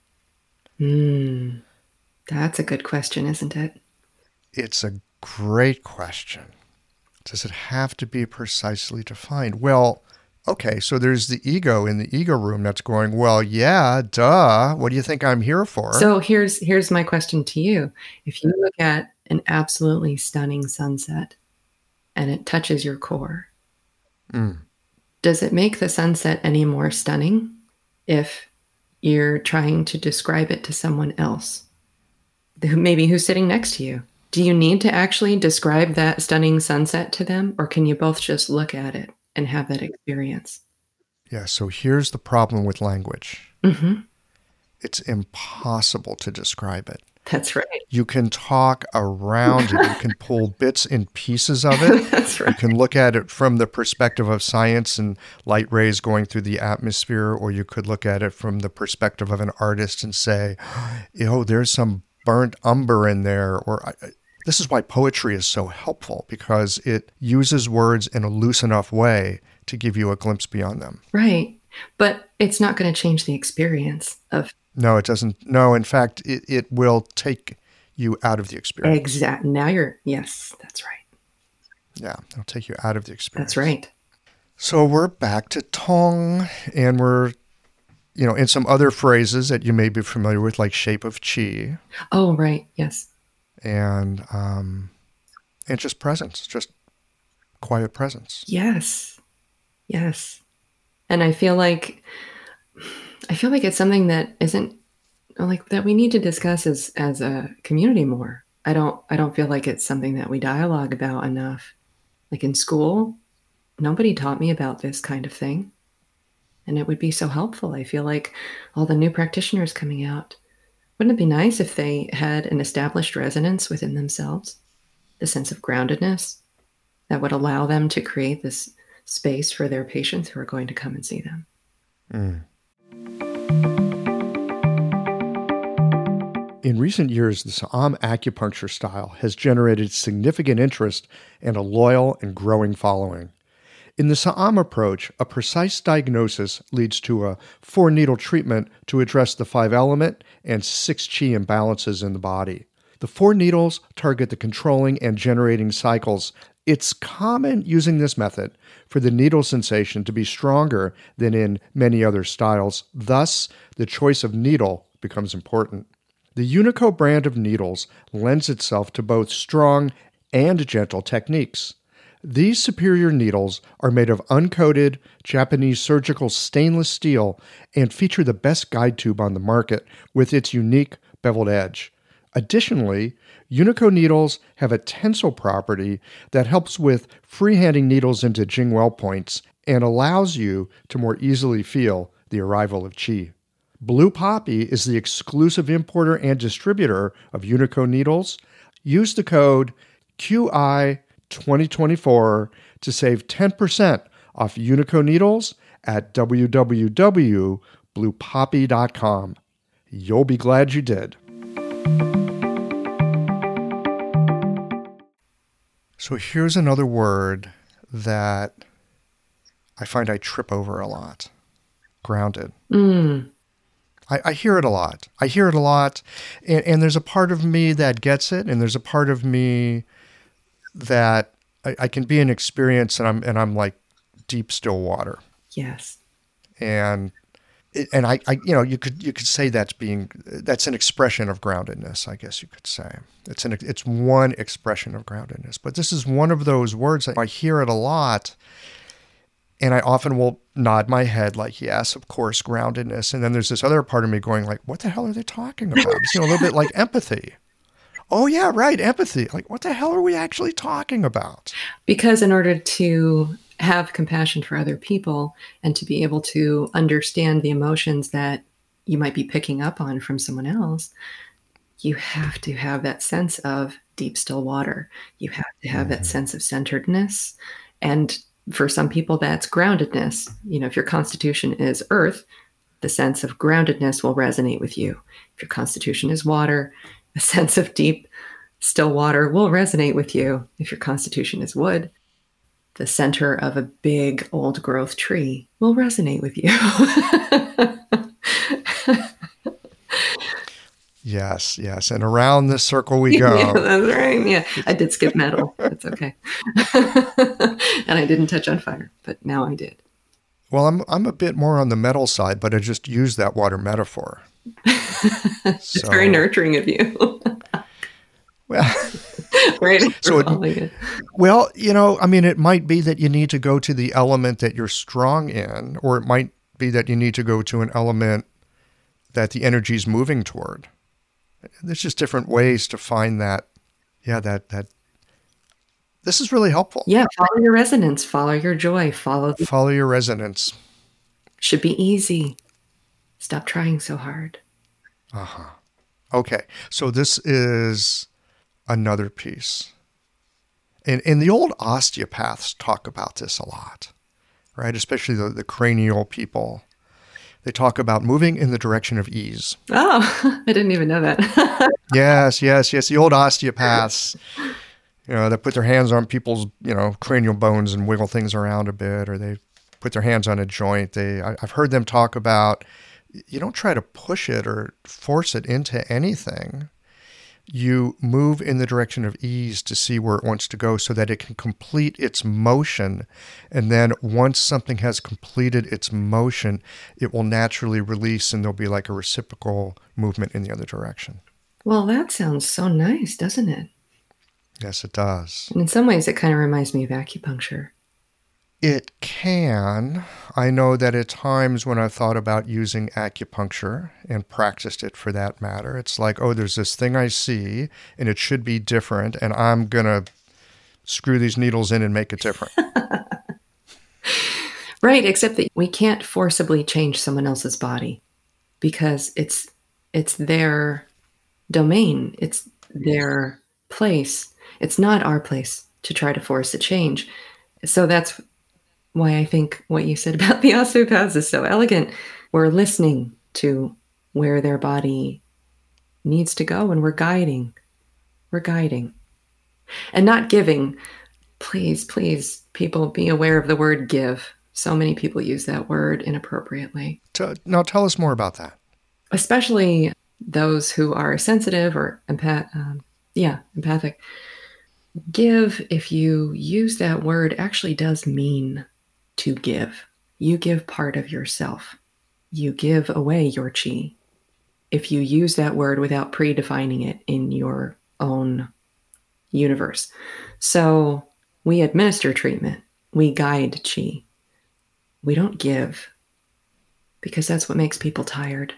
That's a good question, isn't it? It's a great question. Does it have to be precisely defined? Well, okay, so there's the ego in the ego room that's going, well, yeah, duh. What do you think I'm here for? So here's my question to you. If you look at an absolutely stunning sunset and it touches your core, does it make the sunset any more stunning if you're trying to describe it to someone else? Maybe who's sitting next to you. Do you need to actually describe that stunning sunset to them, or can you both just look at it and have that experience? Yeah, so here's the problem with language. Mm-hmm. It's impossible to describe it. That's right. You can talk around it. You can pull bits and pieces of it. That's right. You can look at it from the perspective of science and light rays going through the atmosphere, or you could look at it from the perspective of an artist and say, oh, there's some burnt umber in there. This is why poetry is so helpful, because it uses words in a loose enough way to give you a glimpse beyond them. Right. But it's not going to change the experience of... No, it doesn't. No, in fact, it will take you out of the experience. Exactly. Yes, that's right. Yeah, it'll take you out of the experience. That's right. So we're back to Tong, and we're, in some other phrases that you may be familiar with, like shape of qi. Oh, right. Yes. And just presence, just quiet presence. Yes. And I feel like it's something that isn't like that we need to discuss as a community more. I don't feel like it's something that we dialogue about enough. Like in school, nobody taught me about this kind of thing. And it would be so helpful. I feel like all the new practitioners coming out, wouldn't it be nice if they had an established resonance within themselves, the sense of groundedness that would allow them to create this space for their patients who are going to come and see them? In recent years, the Sa'am acupuncture style has generated significant interest and a loyal and growing following. In the Sa'am approach, a precise diagnosis leads to a 4-needle treatment to address the 5-element and 6 qi imbalances in the body. The 4 needles target the controlling and generating cycles. It's common using this method for the needle sensation to be stronger than in many other styles. Thus, the choice of needle becomes important. The Unico brand of needles lends itself to both strong and gentle techniques. These superior needles are made of uncoated Japanese surgical stainless steel and feature the best guide tube on the market with its unique beveled edge. Additionally, Unico needles have a tensile property that helps with freehanding needles into Jingwell points and allows you to more easily feel the arrival of qi. Blue Poppy is the exclusive importer and distributor of Unico needles. Use the code QI2024 to save 10% off Unico needles at www.bluepoppy.com. You'll be glad you did. So here's another word that I find I trip over a lot. Grounded. I hear it a lot. And there's a part of me that gets it, and there's a part of me that I can be an experience, and I'm like deep still water. Yes. And I you could say that's an expression of groundedness, I guess you could say. It's one expression of groundedness. But this is one of those words that I hear it a lot, and I often will nod my head like, yes, of course, groundedness. And then there's this other part of me going like, what the hell are they talking about? It's a little bit like empathy. Oh, yeah, right, empathy. Like, what the hell are we actually talking about? Because in order to have compassion for other people and to be able to understand the emotions that you might be picking up on from someone else, you have to have that sense of deep, still water. You have to have that sense of centeredness. And for some people, that's groundedness. If your constitution is earth, the sense of groundedness will resonate with you. If your constitution is water, the sense of deep, still water will resonate with you. If your constitution is wood, the center of a big old growth tree will resonate with you. Yes. And around this circle we go. Yeah, that's right. Yeah, I did skip metal. That's okay. And I didn't touch on fire, but now I did. Well, I'm a bit more on the metal side, but I just use that water metaphor. It's very nurturing of you. Well, right. Well, it might be that you need to go to the element that you're strong in, or it might be that you need to go to an element that the energy is moving toward. There's just different ways to find that. Yeah, that this is really helpful. Yeah, follow your resonance, follow your joy, follow your resonance. Should be easy. Stop trying so hard. Okay, so this is another piece. And the old osteopaths talk about this a lot, right? Especially the cranial people. They talk about moving in the direction of ease. Oh, I didn't even know that. Yes. The old osteopaths, that put their hands on people's, cranial bones and wiggle things around a bit, or they put their hands on a joint. I've heard them talk about, you don't try to push it or force it into anything. you move in the direction of ease to see where it wants to go so that it can complete its motion. And then once something has completed its motion, it will naturally release and there'll be like a reciprocal movement in the other direction. Well, that sounds so nice, doesn't it? Yes, it does. And in some ways, it kind of reminds me of acupuncture. It can. I know that at times when I've thought about using acupuncture and practiced it for that matter, it's like, oh, there's this thing I see and it should be different and I'm going to screw these needles in and make it different. Right, except that we can't forcibly change someone else's body because it's their domain. It's their place. It's not our place to try to force a change. So that's why I think what you said about the osteopaths is so elegant. We're listening to where their body needs to go and we're guiding. We're guiding. And not giving. Please, please, people, be aware of the word give. So many people use that word inappropriately. Now tell us more about that. Especially those who are sensitive or empathic. Give, if you use that word, actually does mean to give. You give part of yourself. You give away your chi. If you use that word without predefining it in your own universe. So we administer treatment. We guide chi. We don't give because that's what makes people tired.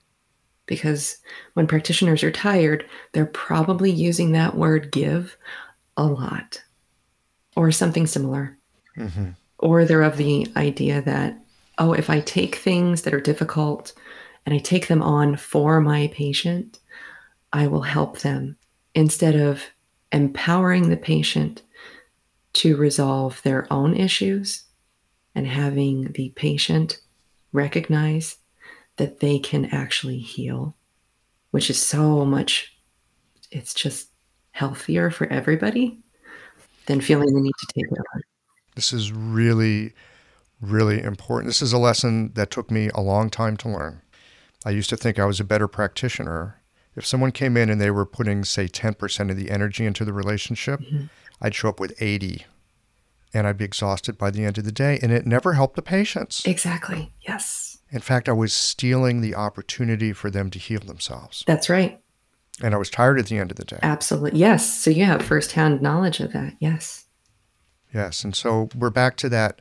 Because when practitioners are tired, they're probably using that word give a lot or something similar. Mm-hmm. Or they're of the idea that, oh, if I take things that are difficult and I take them on for my patient, I will help them instead of empowering the patient to resolve their own issues and having the patient recognize that they can actually heal, which is so much, it's just healthier for everybody than feeling the need to take it on. This is really, really important. This is a lesson that took me a long time to learn. I used to think I was a better practitioner. If someone came in and they were putting, say, 10% of the energy into the relationship, I'd show up with 80 and I'd be exhausted by the end of the day. And it never helped the patients. Exactly. Yes. In fact, I was stealing the opportunity for them to heal themselves. That's right. And I was tired at the end of the day. Absolutely. Yes. So you have firsthand knowledge of that. Yes. Yes. And so we're back to that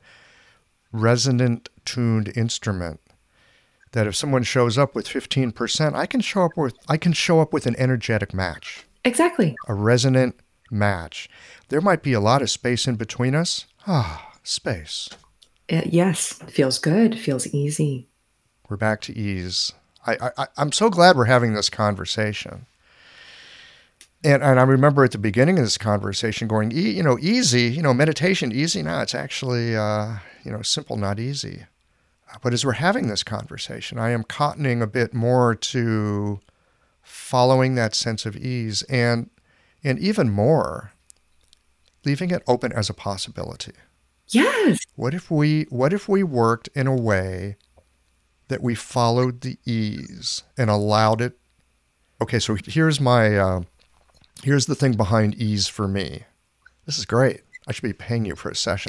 resonant tuned instrument that if someone shows up with 15%, I can show up with an energetic match. Exactly. A resonant match. There might be a lot of space in between us. Space. Yes. Feels good. Feels easy. We're back to ease. I'm so glad we're having this conversation. And I remember at the beginning of this conversation going, easy, meditation, easy. No, it's actually, simple, not easy. But as we're having this conversation, I am cottoning a bit more to following that sense of ease and even more, leaving it open as a possibility. Yes. What if we worked in a way that we followed the ease and allowed it? Okay, so here's the thing behind ease for me. This is great. I should be paying you for a session.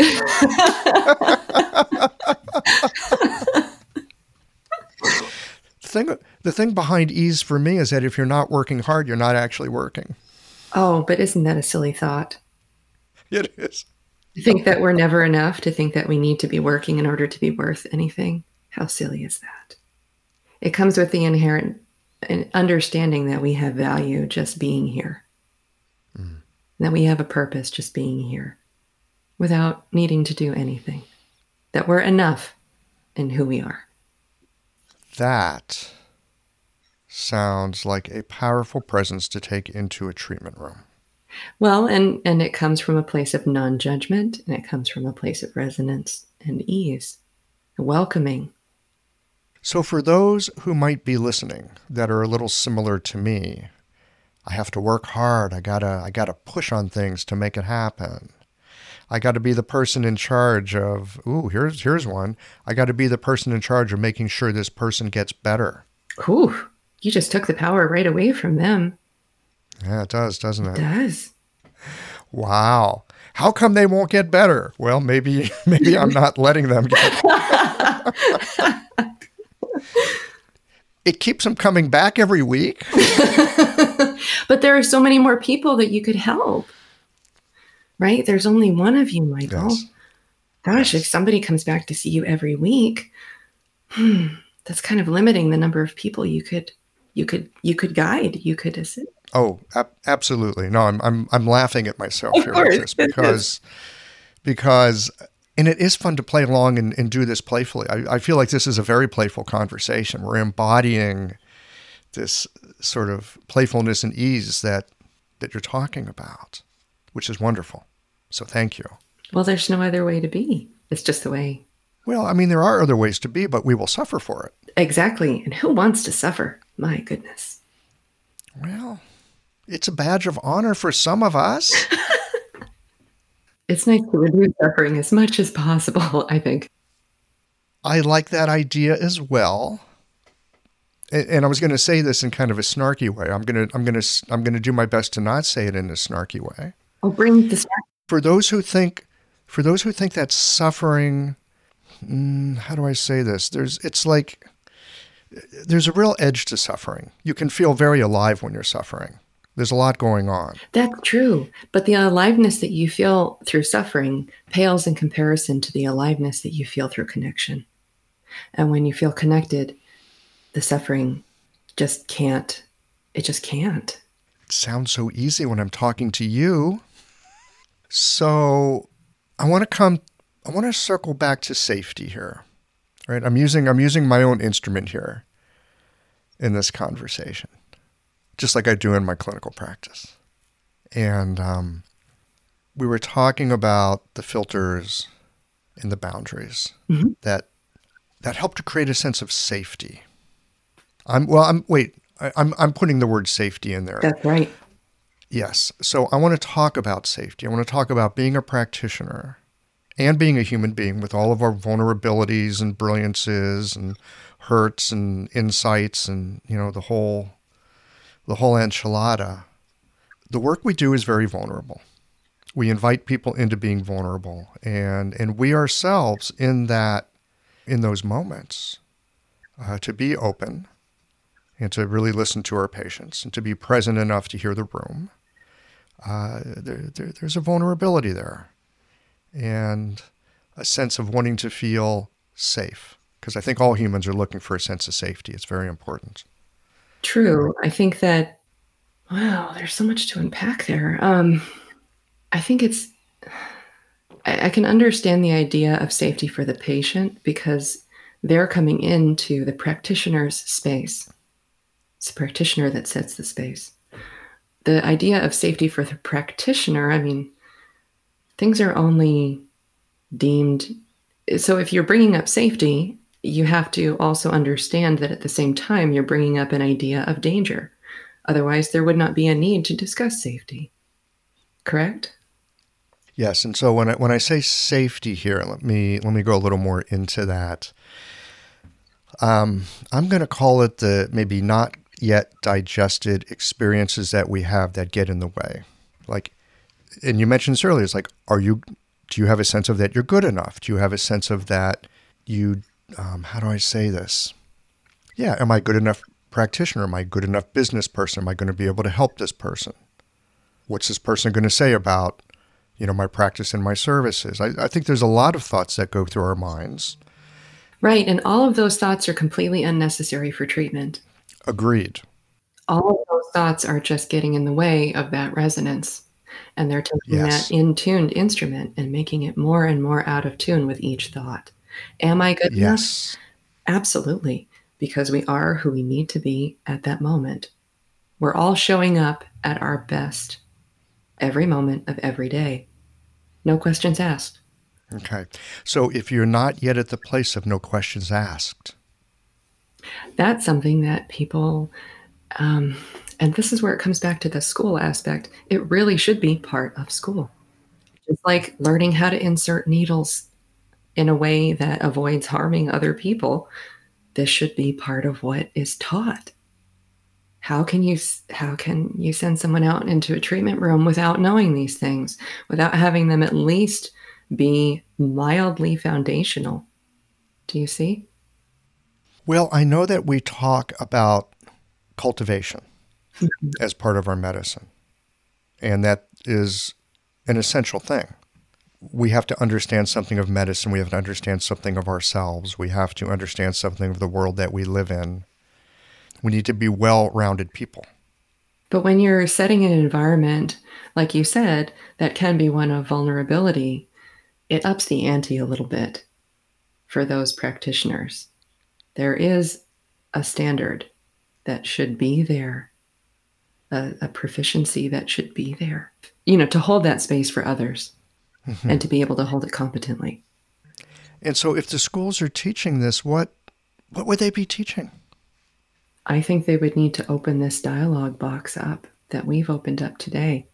The thing behind ease for me is that if you're not working hard, you're not actually working. Oh, but isn't that a silly thought? It is. To think that we're never enough, to think that we need to be working in order to be worth anything. How silly is that? It comes with the inherent understanding that we have value just being here. That we have a purpose just being here without needing to do anything. That we're enough in who we are. That sounds like a powerful presence to take into a treatment room. Well, and it comes from a place of non-judgment, and it comes from a place of resonance and ease, welcoming. So for those who might be listening that are a little similar to me, I have to work hard. I gotta push on things to make it happen. I got to be the person in charge of, here's one. I got to be the person in charge of making sure this person gets better. Ooh, you just took the power right away from them. Yeah, it does, doesn't It it? does. Wow. How come they won't get better? Well, maybe I'm not letting them get It keeps them coming back every week. But there are so many more people that you could help, right? There's only one of you, Michael. Yes. Gosh, if somebody comes back to see you every week, that's kind of limiting the number of people you could guide, you could assist. Oh, absolutely. No, I'm laughing at myself Of here course. with this because and it is fun to play along and do this playfully. I feel like this is a very playful conversation. We're embodying this sort of playfulness and ease that you're talking about, which is wonderful. So thank you. Well, there's no other way to be. It's just the way. Well, I mean, there are other ways to be, but we will suffer for it. Exactly. And who wants to suffer? My goodness. Well, it's a badge of honor for some of us. It's nice to reduce suffering as much as possible, I think. I like that idea as well. And I was going to say this in kind of a snarky way. I'm going to do my best to not say it in a snarky way. I'll bring the For those who think that suffering, how do I say this? There's a real edge to suffering. You can feel very alive when you're suffering. There's a lot going on. That's true. But the aliveness that you feel through suffering pales in comparison to the aliveness that you feel through connection. And when you feel connected, the suffering just can't. It just can't. It sounds so easy when I'm talking to you. So I want to circle back to safety here. Right? I'm using my own instrument here in this conversation, just like I do in my clinical practice. And we were talking about the filters and the boundaries that help to create a sense of safety. I'm putting the word safety in there. That's right. Yes. So I want to talk about safety. I want to talk about being a practitioner and being a human being with all of our vulnerabilities and brilliances and hurts and insights and, the whole enchilada. The work we do is very vulnerable. We invite people into being vulnerable, and we ourselves in those moments to be open and to really listen to our patients and to be present enough to hear the room. There's a vulnerability there and a sense of wanting to feel safe, because I think all humans are looking for a sense of safety. It's very important. True. I think that, wow, there's so much to unpack there. I think I can understand the idea of safety for the patient because they're coming into the practitioner's space. It's the practitioner that sets the space. The idea of safety for the practitioner, I mean, things are only deemed. So if you're bringing up safety, you have to also understand that at the same time, you're bringing up an idea of danger. Otherwise, there would not be a need to discuss safety. Correct? Yes. And so when I say safety here, let me go a little more into that. I'm going to call it the maybe not yet digested experiences that we have that get in the way. Like, and you mentioned this earlier, it's like, do you have a sense of that you're good enough? Do you have a sense of that you, how do I say this? Yeah, am I good enough practitioner? Am I good enough business person? Am I going to be able to help this person? What's this person going to say about, my practice and my services? I think there's a lot of thoughts that go through our minds. Right. And all of those thoughts are completely unnecessary for treatment. Agreed. All of those thoughts are just getting in the way of that resonance. And they're taking Yes. that in-tuned instrument and making it more and more out of tune with each thought. Am I good enough? Yes. Absolutely. Because we are who we need to be at that moment. We're all showing up at our best every moment of every day. No questions asked. Okay. So if you're not yet at the place of no questions asked, That's something that people, and this is where it comes back to the school aspect. It really should be part of school. It's like learning how to insert needles in a way that avoids harming other people. This should be part of what is taught. How can you send someone out into a treatment room without knowing these things, without having them at least be mildly foundational? Do you see? Well, I know that we talk about cultivation as part of our medicine, and that is an essential thing. We have to understand something of medicine. We have to understand something of ourselves. We have to understand something of the world that we live in. We need to be well-rounded people. But when you're setting an environment, like you said, that can be one of vulnerability, it ups the ante a little bit for those practitioners. There is a standard that should be there, a proficiency that should be there, to hold that space for others and to be able to hold it competently. And so if the schools are teaching this, what would they be teaching? I think they would need to open this dialogue box up that we've opened up today.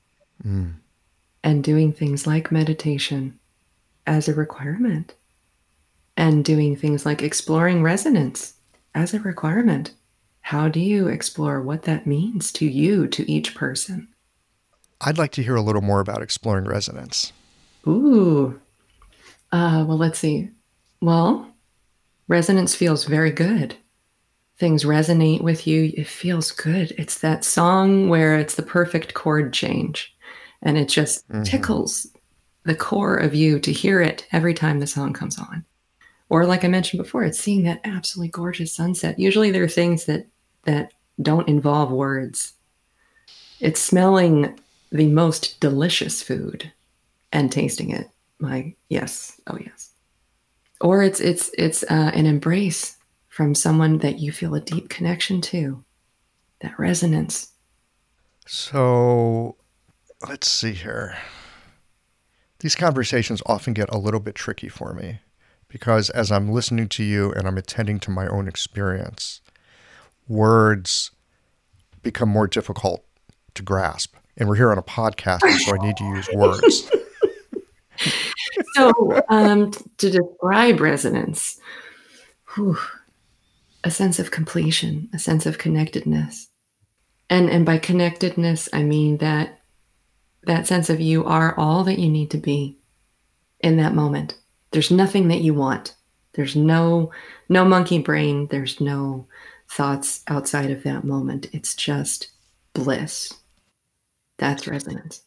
And doing things like meditation as a requirement. And doing things like exploring resonance as a requirement. How do you explore what that means to you, to each person? I'd like to hear a little more about exploring resonance. Ooh. Well, let's see. Well, resonance feels very good. Things resonate with you. It feels good. It's that song where it's the perfect chord change. And it just tickles the core of you to hear it every time the song comes on. Or like I mentioned before, it's seeing that absolutely gorgeous sunset. Usually there are things that don't involve words. It's smelling the most delicious food and tasting it. Yes. Oh, yes. Or it's an embrace from someone that you feel a deep connection to, that resonance. So let's see here. These conversations often get a little bit tricky for me because as I'm listening to you and I'm attending to my own experience, words become more difficult to grasp. And we're here on a podcast, so I need to use words. So to describe resonance, a sense of completion, a sense of connectedness. And by connectedness, I mean that sense of you are all that you need to be in that moment. There's nothing that you want. There's no monkey brain. There's no thoughts outside of that moment. It's just bliss. That's resonance.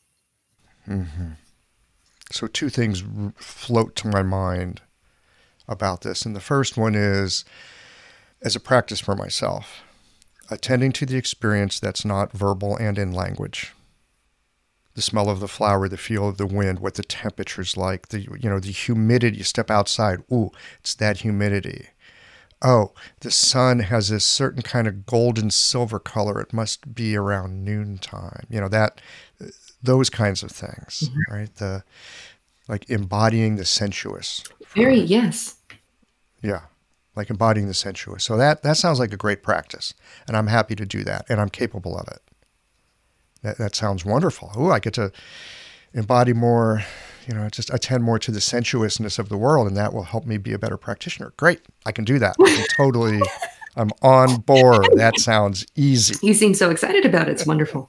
So two things float to my mind about this. And the first one is, as a practice for myself, attending to the experience that's not verbal and in language. The smell of the flower, the feel of the wind, what the temperature's like, the humidity. You step outside, ooh, it's that humidity. Oh, the sun has this certain kind of golden silver color. It must be around noontime. Those kinds of things, right? Like embodying the sensuous. Yes. Yeah, like embodying the sensuous. So that sounds like a great practice, and I'm happy to do that, and I'm capable of it. That sounds wonderful. Oh, I get to embody more, just attend more to the sensuousness of the world, and that will help me be a better practitioner. Great, I can do that. I'm on board. That sounds easy. You seem so excited about it. It's wonderful.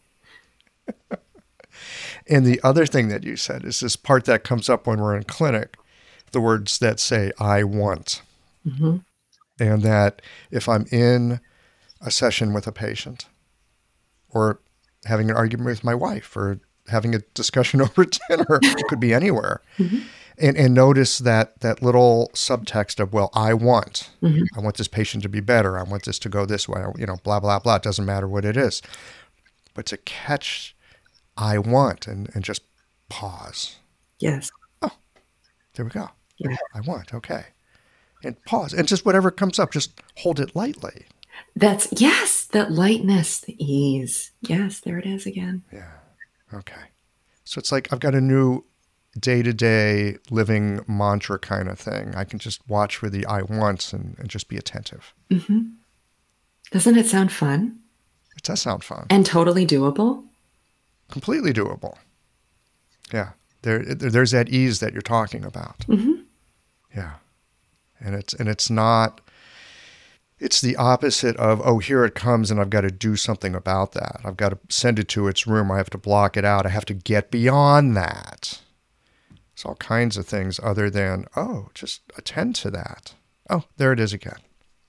And the other thing that you said is this part that comes up when we're in clinic, the words that say, I want. And that if I'm in a session with a patient or having an argument with my wife or having a discussion over dinner, it could be anywhere, and notice that little subtext of, well, I want this patient to be better. I want this to go this way, blah, blah, blah. It doesn't matter what it is. But to catch I want and just pause. Yes. Oh, there we go. Yeah. I want. Okay. And pause. And just whatever comes up, just hold it lightly. That lightness, the ease. Yes, there it is again. Yeah. Okay. So it's like I've got a new day-to-day living mantra kind of thing. I can just watch for the I wants and just be attentive. Doesn't it sound fun? It does sound fun. And totally doable? Completely doable. Yeah. There's that ease that you're talking about. Yeah. And it's not It's the opposite of, oh, here it comes and I've got to do something about that. I've got to send it to its room. I have to block it out. I have to get beyond that. There's all kinds of things other than, oh, just attend to that. Oh, there it is again.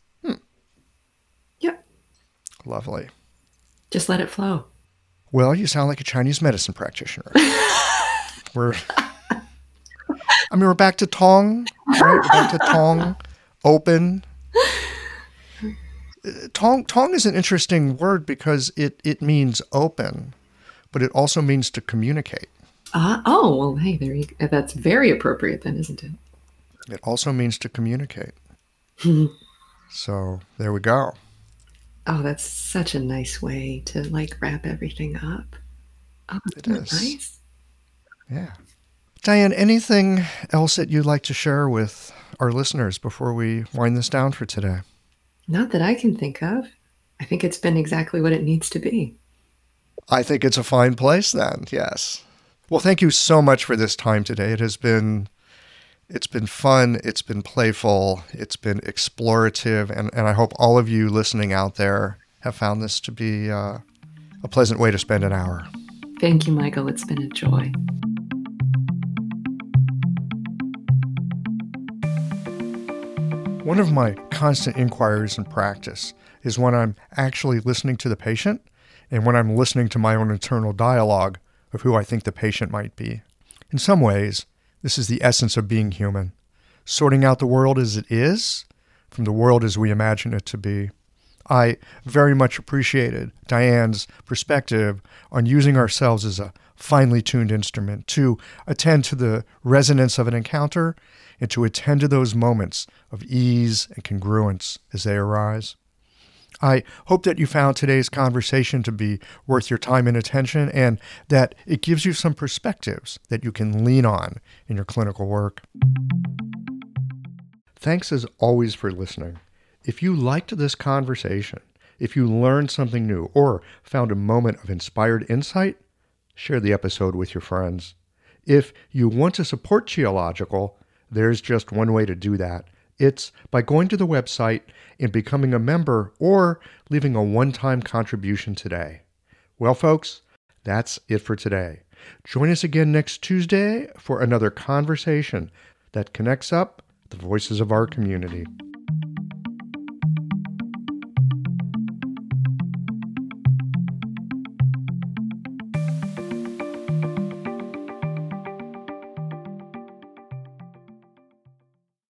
Yep. Lovely. Just let it flow. Well, you sound like a Chinese medicine practitioner. We're back to Tong, right? We're back to Tong, open. Tong is an interesting word because it means open, but it also means to communicate. Well, hey, that's very appropriate then, isn't it? It also means to communicate. So there we go. Oh, that's such a nice way to wrap everything up. Oh, it is nice. Yeah. Diane, anything else that you'd like to share with our listeners before we wind this down for today? Not that I can think of. I think it's been exactly what it needs to be. I think it's a fine place then, yes. Well, thank you so much for this time today. It's been fun, it's been playful, it's been explorative, and I hope all of you listening out there have found this to be a pleasant way to spend an hour. Thank you, Michael. It's been a joy. One of my constant inquiries in practice is when I'm actually listening to the patient and when I'm listening to my own internal dialogue of who I think the patient might be. In some ways, this is the essence of being human, sorting out the world as it is from the world as we imagine it to be. I very much appreciated Diane's perspective on using ourselves as a finely tuned instrument to attend to the resonance of an encounter and to attend to those moments of ease and congruence as they arise. I hope that you found today's conversation to be worth your time and attention and that it gives you some perspectives that you can lean on in your clinical work. Thanks as always for listening. If you liked this conversation, if you learned something new or found a moment of inspired insight, share the episode with your friends. If you want to support Qiological, there's just one way to do that. It's by going to the website and becoming a member or leaving a one-time contribution today. Well, folks, that's it for today. Join us again next Tuesday for another conversation that connects up the voices of our community.